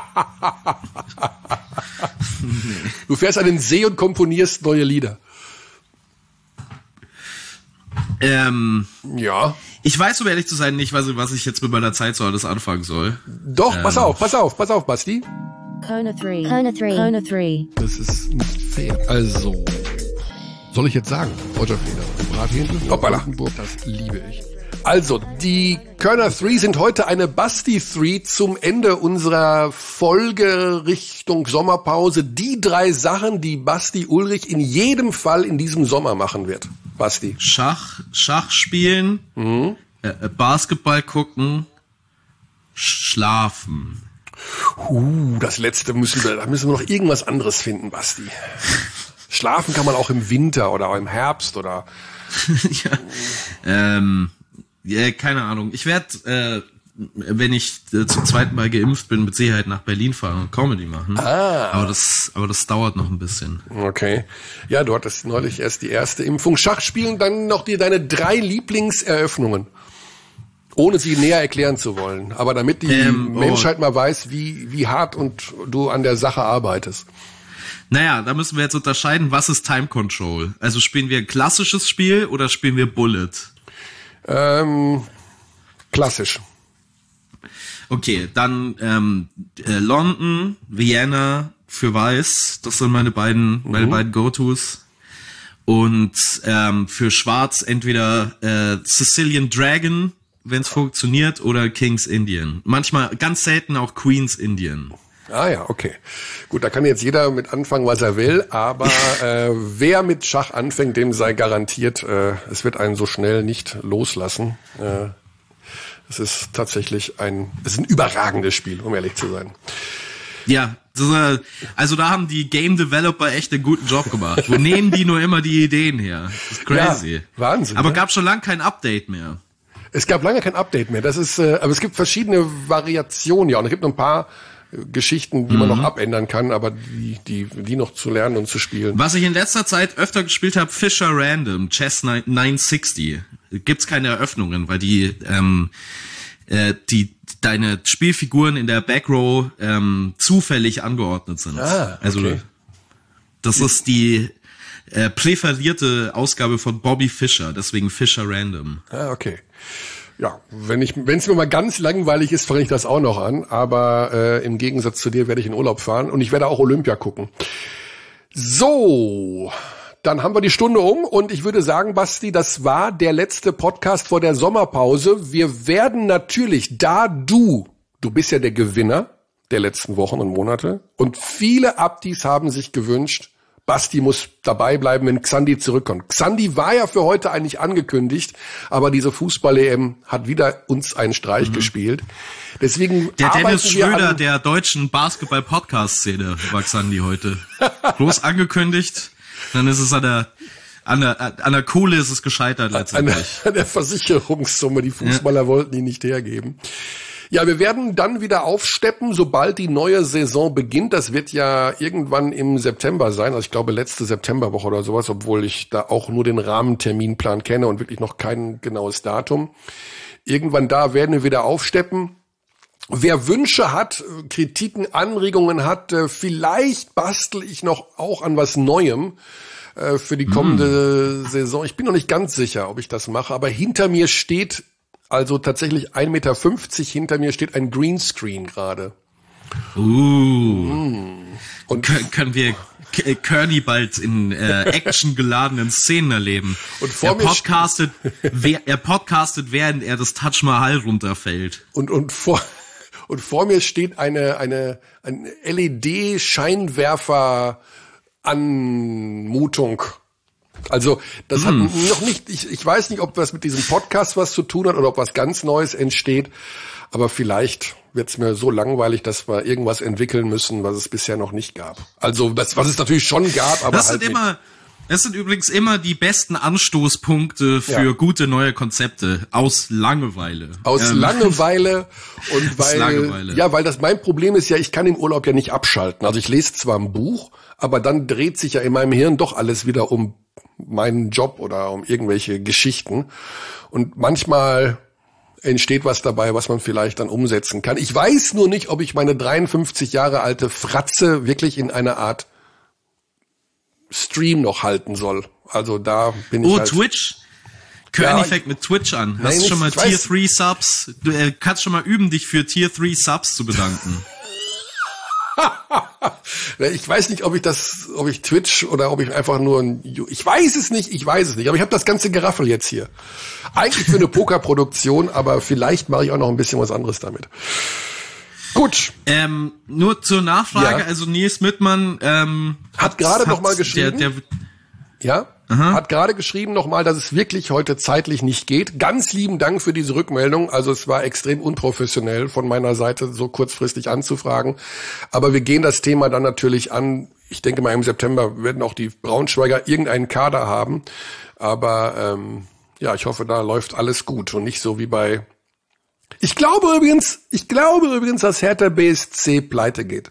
nee. Du fährst an den See und komponierst neue Lieder. Ähm, Ja. ich weiß, um ehrlich zu sein, nicht, was, was ich jetzt mit meiner Zeit so alles anfangen soll. Doch, pass Ähm. auf, pass auf, pass auf, Basti. Kona three. Kona three. Kona three. Das ist nicht fair. Also, soll ich jetzt sagen? Roger Federer, Brathähnchen, Hoppala. Das liebe ich. Also, die Körner drei sind heute eine Basti drei zum Ende unserer Folge Richtung Sommerpause. Die drei Sachen, die Basti Ulrich in jedem Fall in diesem Sommer machen wird. Basti. Schach, Schach spielen, mhm. äh, Basketball gucken, schlafen. Uh, das letzte müssen wir, da müssen wir noch irgendwas anderes finden, Basti. Schlafen kann man auch im Winter oder auch im Herbst oder. ja. Ähm, ja, keine Ahnung. Ich werde, äh, wenn ich äh, zum zweiten Mal geimpft bin, mit Sicherheit nach Berlin fahren und Comedy machen. Ah. Aber das, aber das dauert noch ein bisschen. Okay. Ja, du hattest neulich erst die erste Impfung. Schach spielen, dann noch die, deine drei Lieblingseröffnungen. Ohne sie näher erklären zu wollen. Aber damit die ähm, oh. Menschheit mal weiß, wie, wie hart und du an der Sache arbeitest. Naja, da müssen wir jetzt unterscheiden, was ist Time Control? Also spielen wir ein klassisches Spiel oder spielen wir Bullet? Ähm, klassisch. Okay, dann ähm, äh, London, Vienna für Weiß, das sind meine beiden, mhm. meine beiden Go-Tos. Und ähm, für Schwarz entweder äh, Sicilian Dragon, wenn es funktioniert, oder King's Indian. Manchmal, ganz selten auch Queen's Indian. Ah ja, okay. Gut, da kann jetzt jeder mit anfangen, was er will, aber äh, wer mit Schach anfängt, dem sei garantiert, äh, es wird einen so schnell nicht loslassen. Äh, es ist tatsächlich ein, es ist ein überragendes Spiel, um ehrlich zu sein. Ja, das, äh, also da haben die Game Developer echt einen guten Job gemacht. Wo nehmen die nur immer die Ideen her? Das ist crazy. Ja, Wahnsinn. Aber ne? gab schon lange kein Update mehr. Es gab lange kein Update mehr. Das ist, äh, aber es gibt verschiedene Variationen, ja, und es gibt noch ein paar Geschichten, die man mhm. noch abändern kann, aber die, die, die noch zu lernen und zu spielen. Was ich in letzter Zeit öfter gespielt habe, Fischer Random, Chess neunhundertsechzig. Gibt's keine Eröffnungen, weil die, ähm, äh, die, deine Spielfiguren in der Backrow, ähm, zufällig angeordnet sind. Ah, okay. Also, das ist die, äh, präferierte Ausgabe von Bobby Fischer, deswegen Fischer Random. Ah, okay. Ja, wenn ich, wenn es mir mal ganz langweilig ist, fange ich das auch noch an. Aber äh, im Gegensatz zu dir werde ich in Urlaub fahren und ich werde auch Olympia gucken. So, dann haben wir die Stunde um und ich würde sagen, Basti, das war der letzte Podcast vor der Sommerpause. Wir werden natürlich, da du, du bist ja der Gewinner der letzten Wochen und Monate und viele Abdis haben sich gewünscht, Basti muss dabei bleiben, wenn Xandi zurückkommt. Xandi war ja für heute eigentlich angekündigt, aber diese Fußball-E M hat wieder uns einen Streich mhm. gespielt. Deswegen der Dennis Schröder an der deutschen Basketball-Podcast-Szene war Xandi heute. Bloß angekündigt, dann ist es an der, an der, an der Kohle ist es gescheitert letztendlich. An der, an der Versicherungssumme, die Fußballer ja. wollten die nicht hergeben. Ja, wir werden dann wieder aufsteppen, sobald die neue Saison beginnt. Das wird ja irgendwann im September sein. Also ich glaube letzte Septemberwoche oder sowas, obwohl ich da auch nur den Rahmenterminplan kenne und wirklich noch kein genaues Datum. Irgendwann da werden wir wieder aufsteppen. Wer Wünsche hat, Kritiken, Anregungen hat, vielleicht bastel ich noch auch an was Neuem für die kommende mm. Saison. Ich bin noch nicht ganz sicher, ob ich das mache, aber hinter mir steht also tatsächlich ein Meter fünfzig, hinter mir steht ein Greenscreen gerade. Uh. Mm. Und Kön- können wir K- Kearney bald in äh, actiongeladenen Szenen erleben. Und vor er, mir podcastet, wer, er podcastet, während er das Taj Mahal runterfällt. Und, und, vor, und vor mir steht eine, eine, eine L E D-Scheinwerfer-Anmutung. Also das mm. hat noch nicht, ich, ich weiß nicht, ob das mit diesem Podcast was zu tun hat oder ob was ganz Neues entsteht, aber vielleicht wird's mir so langweilig, dass wir irgendwas entwickeln müssen, was es bisher noch nicht gab. Also das, was es natürlich schon gab, aber das halt sind immer, das sind übrigens immer die besten Anstoßpunkte für ja. gute neue Konzepte aus Langeweile. Aus ähm. Langeweile und weil Langeweile. ja, weil das mein Problem ist ja, ich kann im Urlaub ja nicht abschalten. Also ich lese zwar ein Buch, aber dann dreht sich ja in meinem Hirn doch alles wieder um meinen Job oder um irgendwelche Geschichten. Und manchmal entsteht was dabei, was man vielleicht dann umsetzen kann. Ich weiß nur nicht, ob ich meine dreiundfünfzig Jahre alte Fratze wirklich in einer Art Stream noch halten soll. Also da bin ich Oh, halt Twitch? Körny Ja, fängt mit Twitch an. Hast Nein, du schon mal ich Tier weiß- drei Subs? Du äh, kannst schon mal üben, dich für Tier drei Subs zu bedanken. Ich weiß nicht, ob ich das, ob ich Twitch oder ob ich einfach nur ein, ich weiß es nicht, ich weiß es nicht, aber ich habe das ganze Geraffel jetzt hier. Eigentlich für eine Pokerproduktion, aber vielleicht mache ich auch noch ein bisschen was anderes damit. Gut. Ähm, nur zur Nachfrage, Ja. also Nils Mittmann ähm, Hat gerade noch mal geschrieben. Der, der, Ja, hat gerade geschrieben nochmal, dass es wirklich heute zeitlich nicht geht. Ganz lieben Dank für diese Rückmeldung. Also es war extrem unprofessionell von meiner Seite, so kurzfristig anzufragen. Aber wir gehen das Thema dann natürlich an. Ich denke mal, im September werden auch die Braunschweiger irgendeinen Kader haben. Aber ähm, ja, ich hoffe, da läuft alles gut und nicht so wie bei... Ich glaube übrigens, ich glaube übrigens, dass Hertha B S C pleite geht.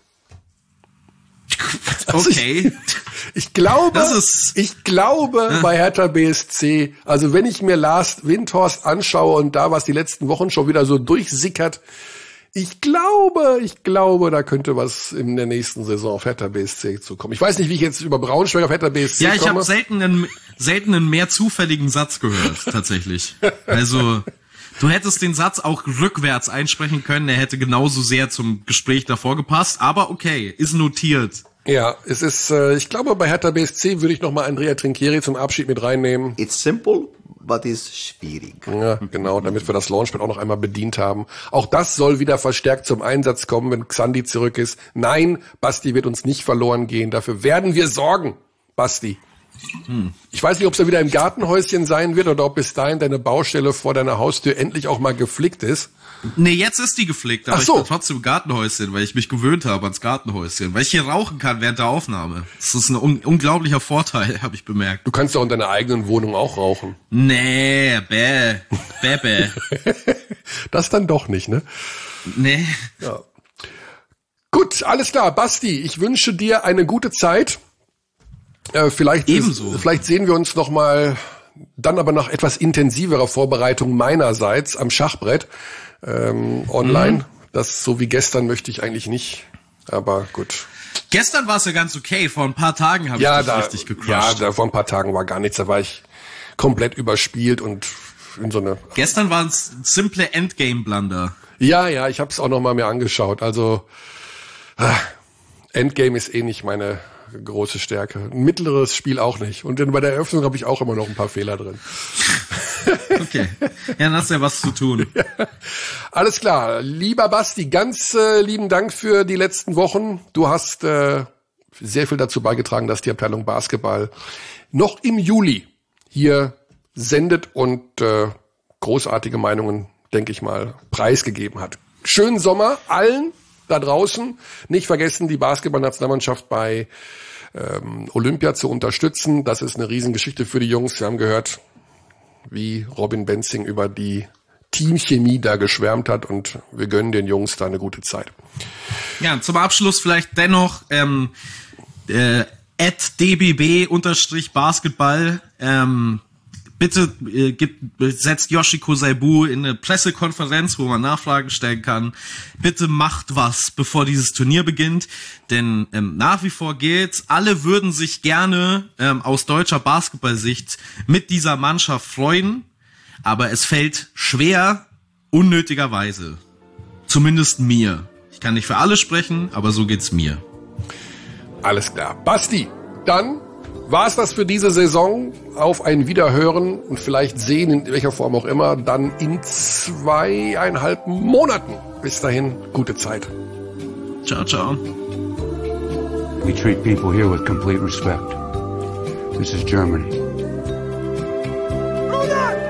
Also okay. Ich, ich glaube, Das ist- ich glaube bei Hertha B S C, also wenn ich mir Lars Windhorst anschaue und da, was die letzten Wochen schon wieder so durchsickert, ich glaube, ich glaube, da könnte was in der nächsten Saison auf Hertha B S C zukommen. Ich weiß nicht, wie ich jetzt über Braunschweig auf Hertha B S C Ja, ich komme. habe selten einen, selten einen mehr zufälligen Satz gehört, tatsächlich. Also, du hättest den Satz auch rückwärts einsprechen können, der hätte genauso sehr zum Gespräch davor gepasst, aber okay, ist notiert. Ja, es ist, äh, ich glaube, bei Hertha B S C würde ich nochmal Andrea Trinchieri zum Abschied mit reinnehmen. It's simple, but it's schwierig. Ja, genau, damit wir das Launchpad auch noch einmal bedient haben. Auch das soll wieder verstärkt zum Einsatz kommen, wenn Xandi zurück ist. Nein, Basti wird uns nicht verloren gehen. Dafür werden wir sorgen, Basti. Hm. Ich weiß nicht, ob es da wieder im Gartenhäuschen sein wird oder ob bis dahin deine Baustelle vor deiner Haustür endlich auch mal geflickt ist. Nee, jetzt ist die geflickt, aber Ach so. ich bin trotzdem im Gartenhäuschen, weil ich mich gewöhnt habe ans Gartenhäuschen, weil ich hier rauchen kann während der Aufnahme. Das ist ein un- unglaublicher Vorteil, habe ich bemerkt. Du kannst doch in deiner eigenen Wohnung auch rauchen. Nee, bäh, bäh, bäh. Das dann doch nicht, ne? Nee. Ja. Gut, alles klar. Basti, ich wünsche dir eine gute Zeit. Äh, vielleicht, Ebenso. Ist, vielleicht sehen wir uns noch mal, dann aber nach etwas intensiverer Vorbereitung meinerseits am Schachbrett ähm, online. Mhm. Das so wie gestern möchte ich eigentlich nicht, aber gut. Gestern war es ja ganz okay, vor ein paar Tagen habe Ja, ich dich da, richtig gecrushed. ja, da vor ein paar Tagen war gar nichts. Da war ich komplett überspielt und in so eine... Gestern waren es simple Endgame-Blunder. Ja, ja, ich habe es auch noch mal mir angeschaut. Also ah, Endgame ist eh nicht meine große Stärke. Ein mittleres Spiel auch nicht. Und dann bei der Eröffnung habe ich auch immer noch ein paar Fehler drin. Okay. Ja, dann hast du ja was zu tun. Ja. Alles klar. Lieber Basti, ganz äh, lieben Dank für die letzten Wochen. Du hast äh, sehr viel dazu beigetragen, dass die Abteilung Basketball noch im Juli hier sendet und äh, großartige Meinungen, denke ich mal, preisgegeben hat. Schönen Sommer allen da draußen. Nicht vergessen, die Basketballnationalmannschaft bei ähm, Olympia zu unterstützen. Das ist eine Riesengeschichte für die Jungs. Wir haben gehört, wie Robin Benzing über die Teamchemie da geschwärmt hat und wir gönnen den Jungs da eine gute Zeit. Ja, zum Abschluss vielleicht dennoch ähm, äh, at d b b unterstrich Basketball ähm, bitte äh, gibt, setzt Yoshiko Saibu in eine Pressekonferenz, wo man Nachfragen stellen kann. Bitte macht was, bevor dieses Turnier beginnt, denn ähm, nach wie vor gilt, alle würden sich gerne ähm, aus deutscher Basketballsicht mit dieser Mannschaft freuen, aber es fällt schwer, unnötigerweise. Zumindest mir. Ich kann nicht für alle sprechen, aber so geht's mir. Alles klar. Basti, dann war's das für diese Saison. Auf ein Wiederhören und vielleicht sehen, in welcher Form auch immer, dann in zweieinhalb Monaten. Bis dahin, gute Zeit. Ciao, ciao. We treat people here with complete respect. This is Germany. Rudolph!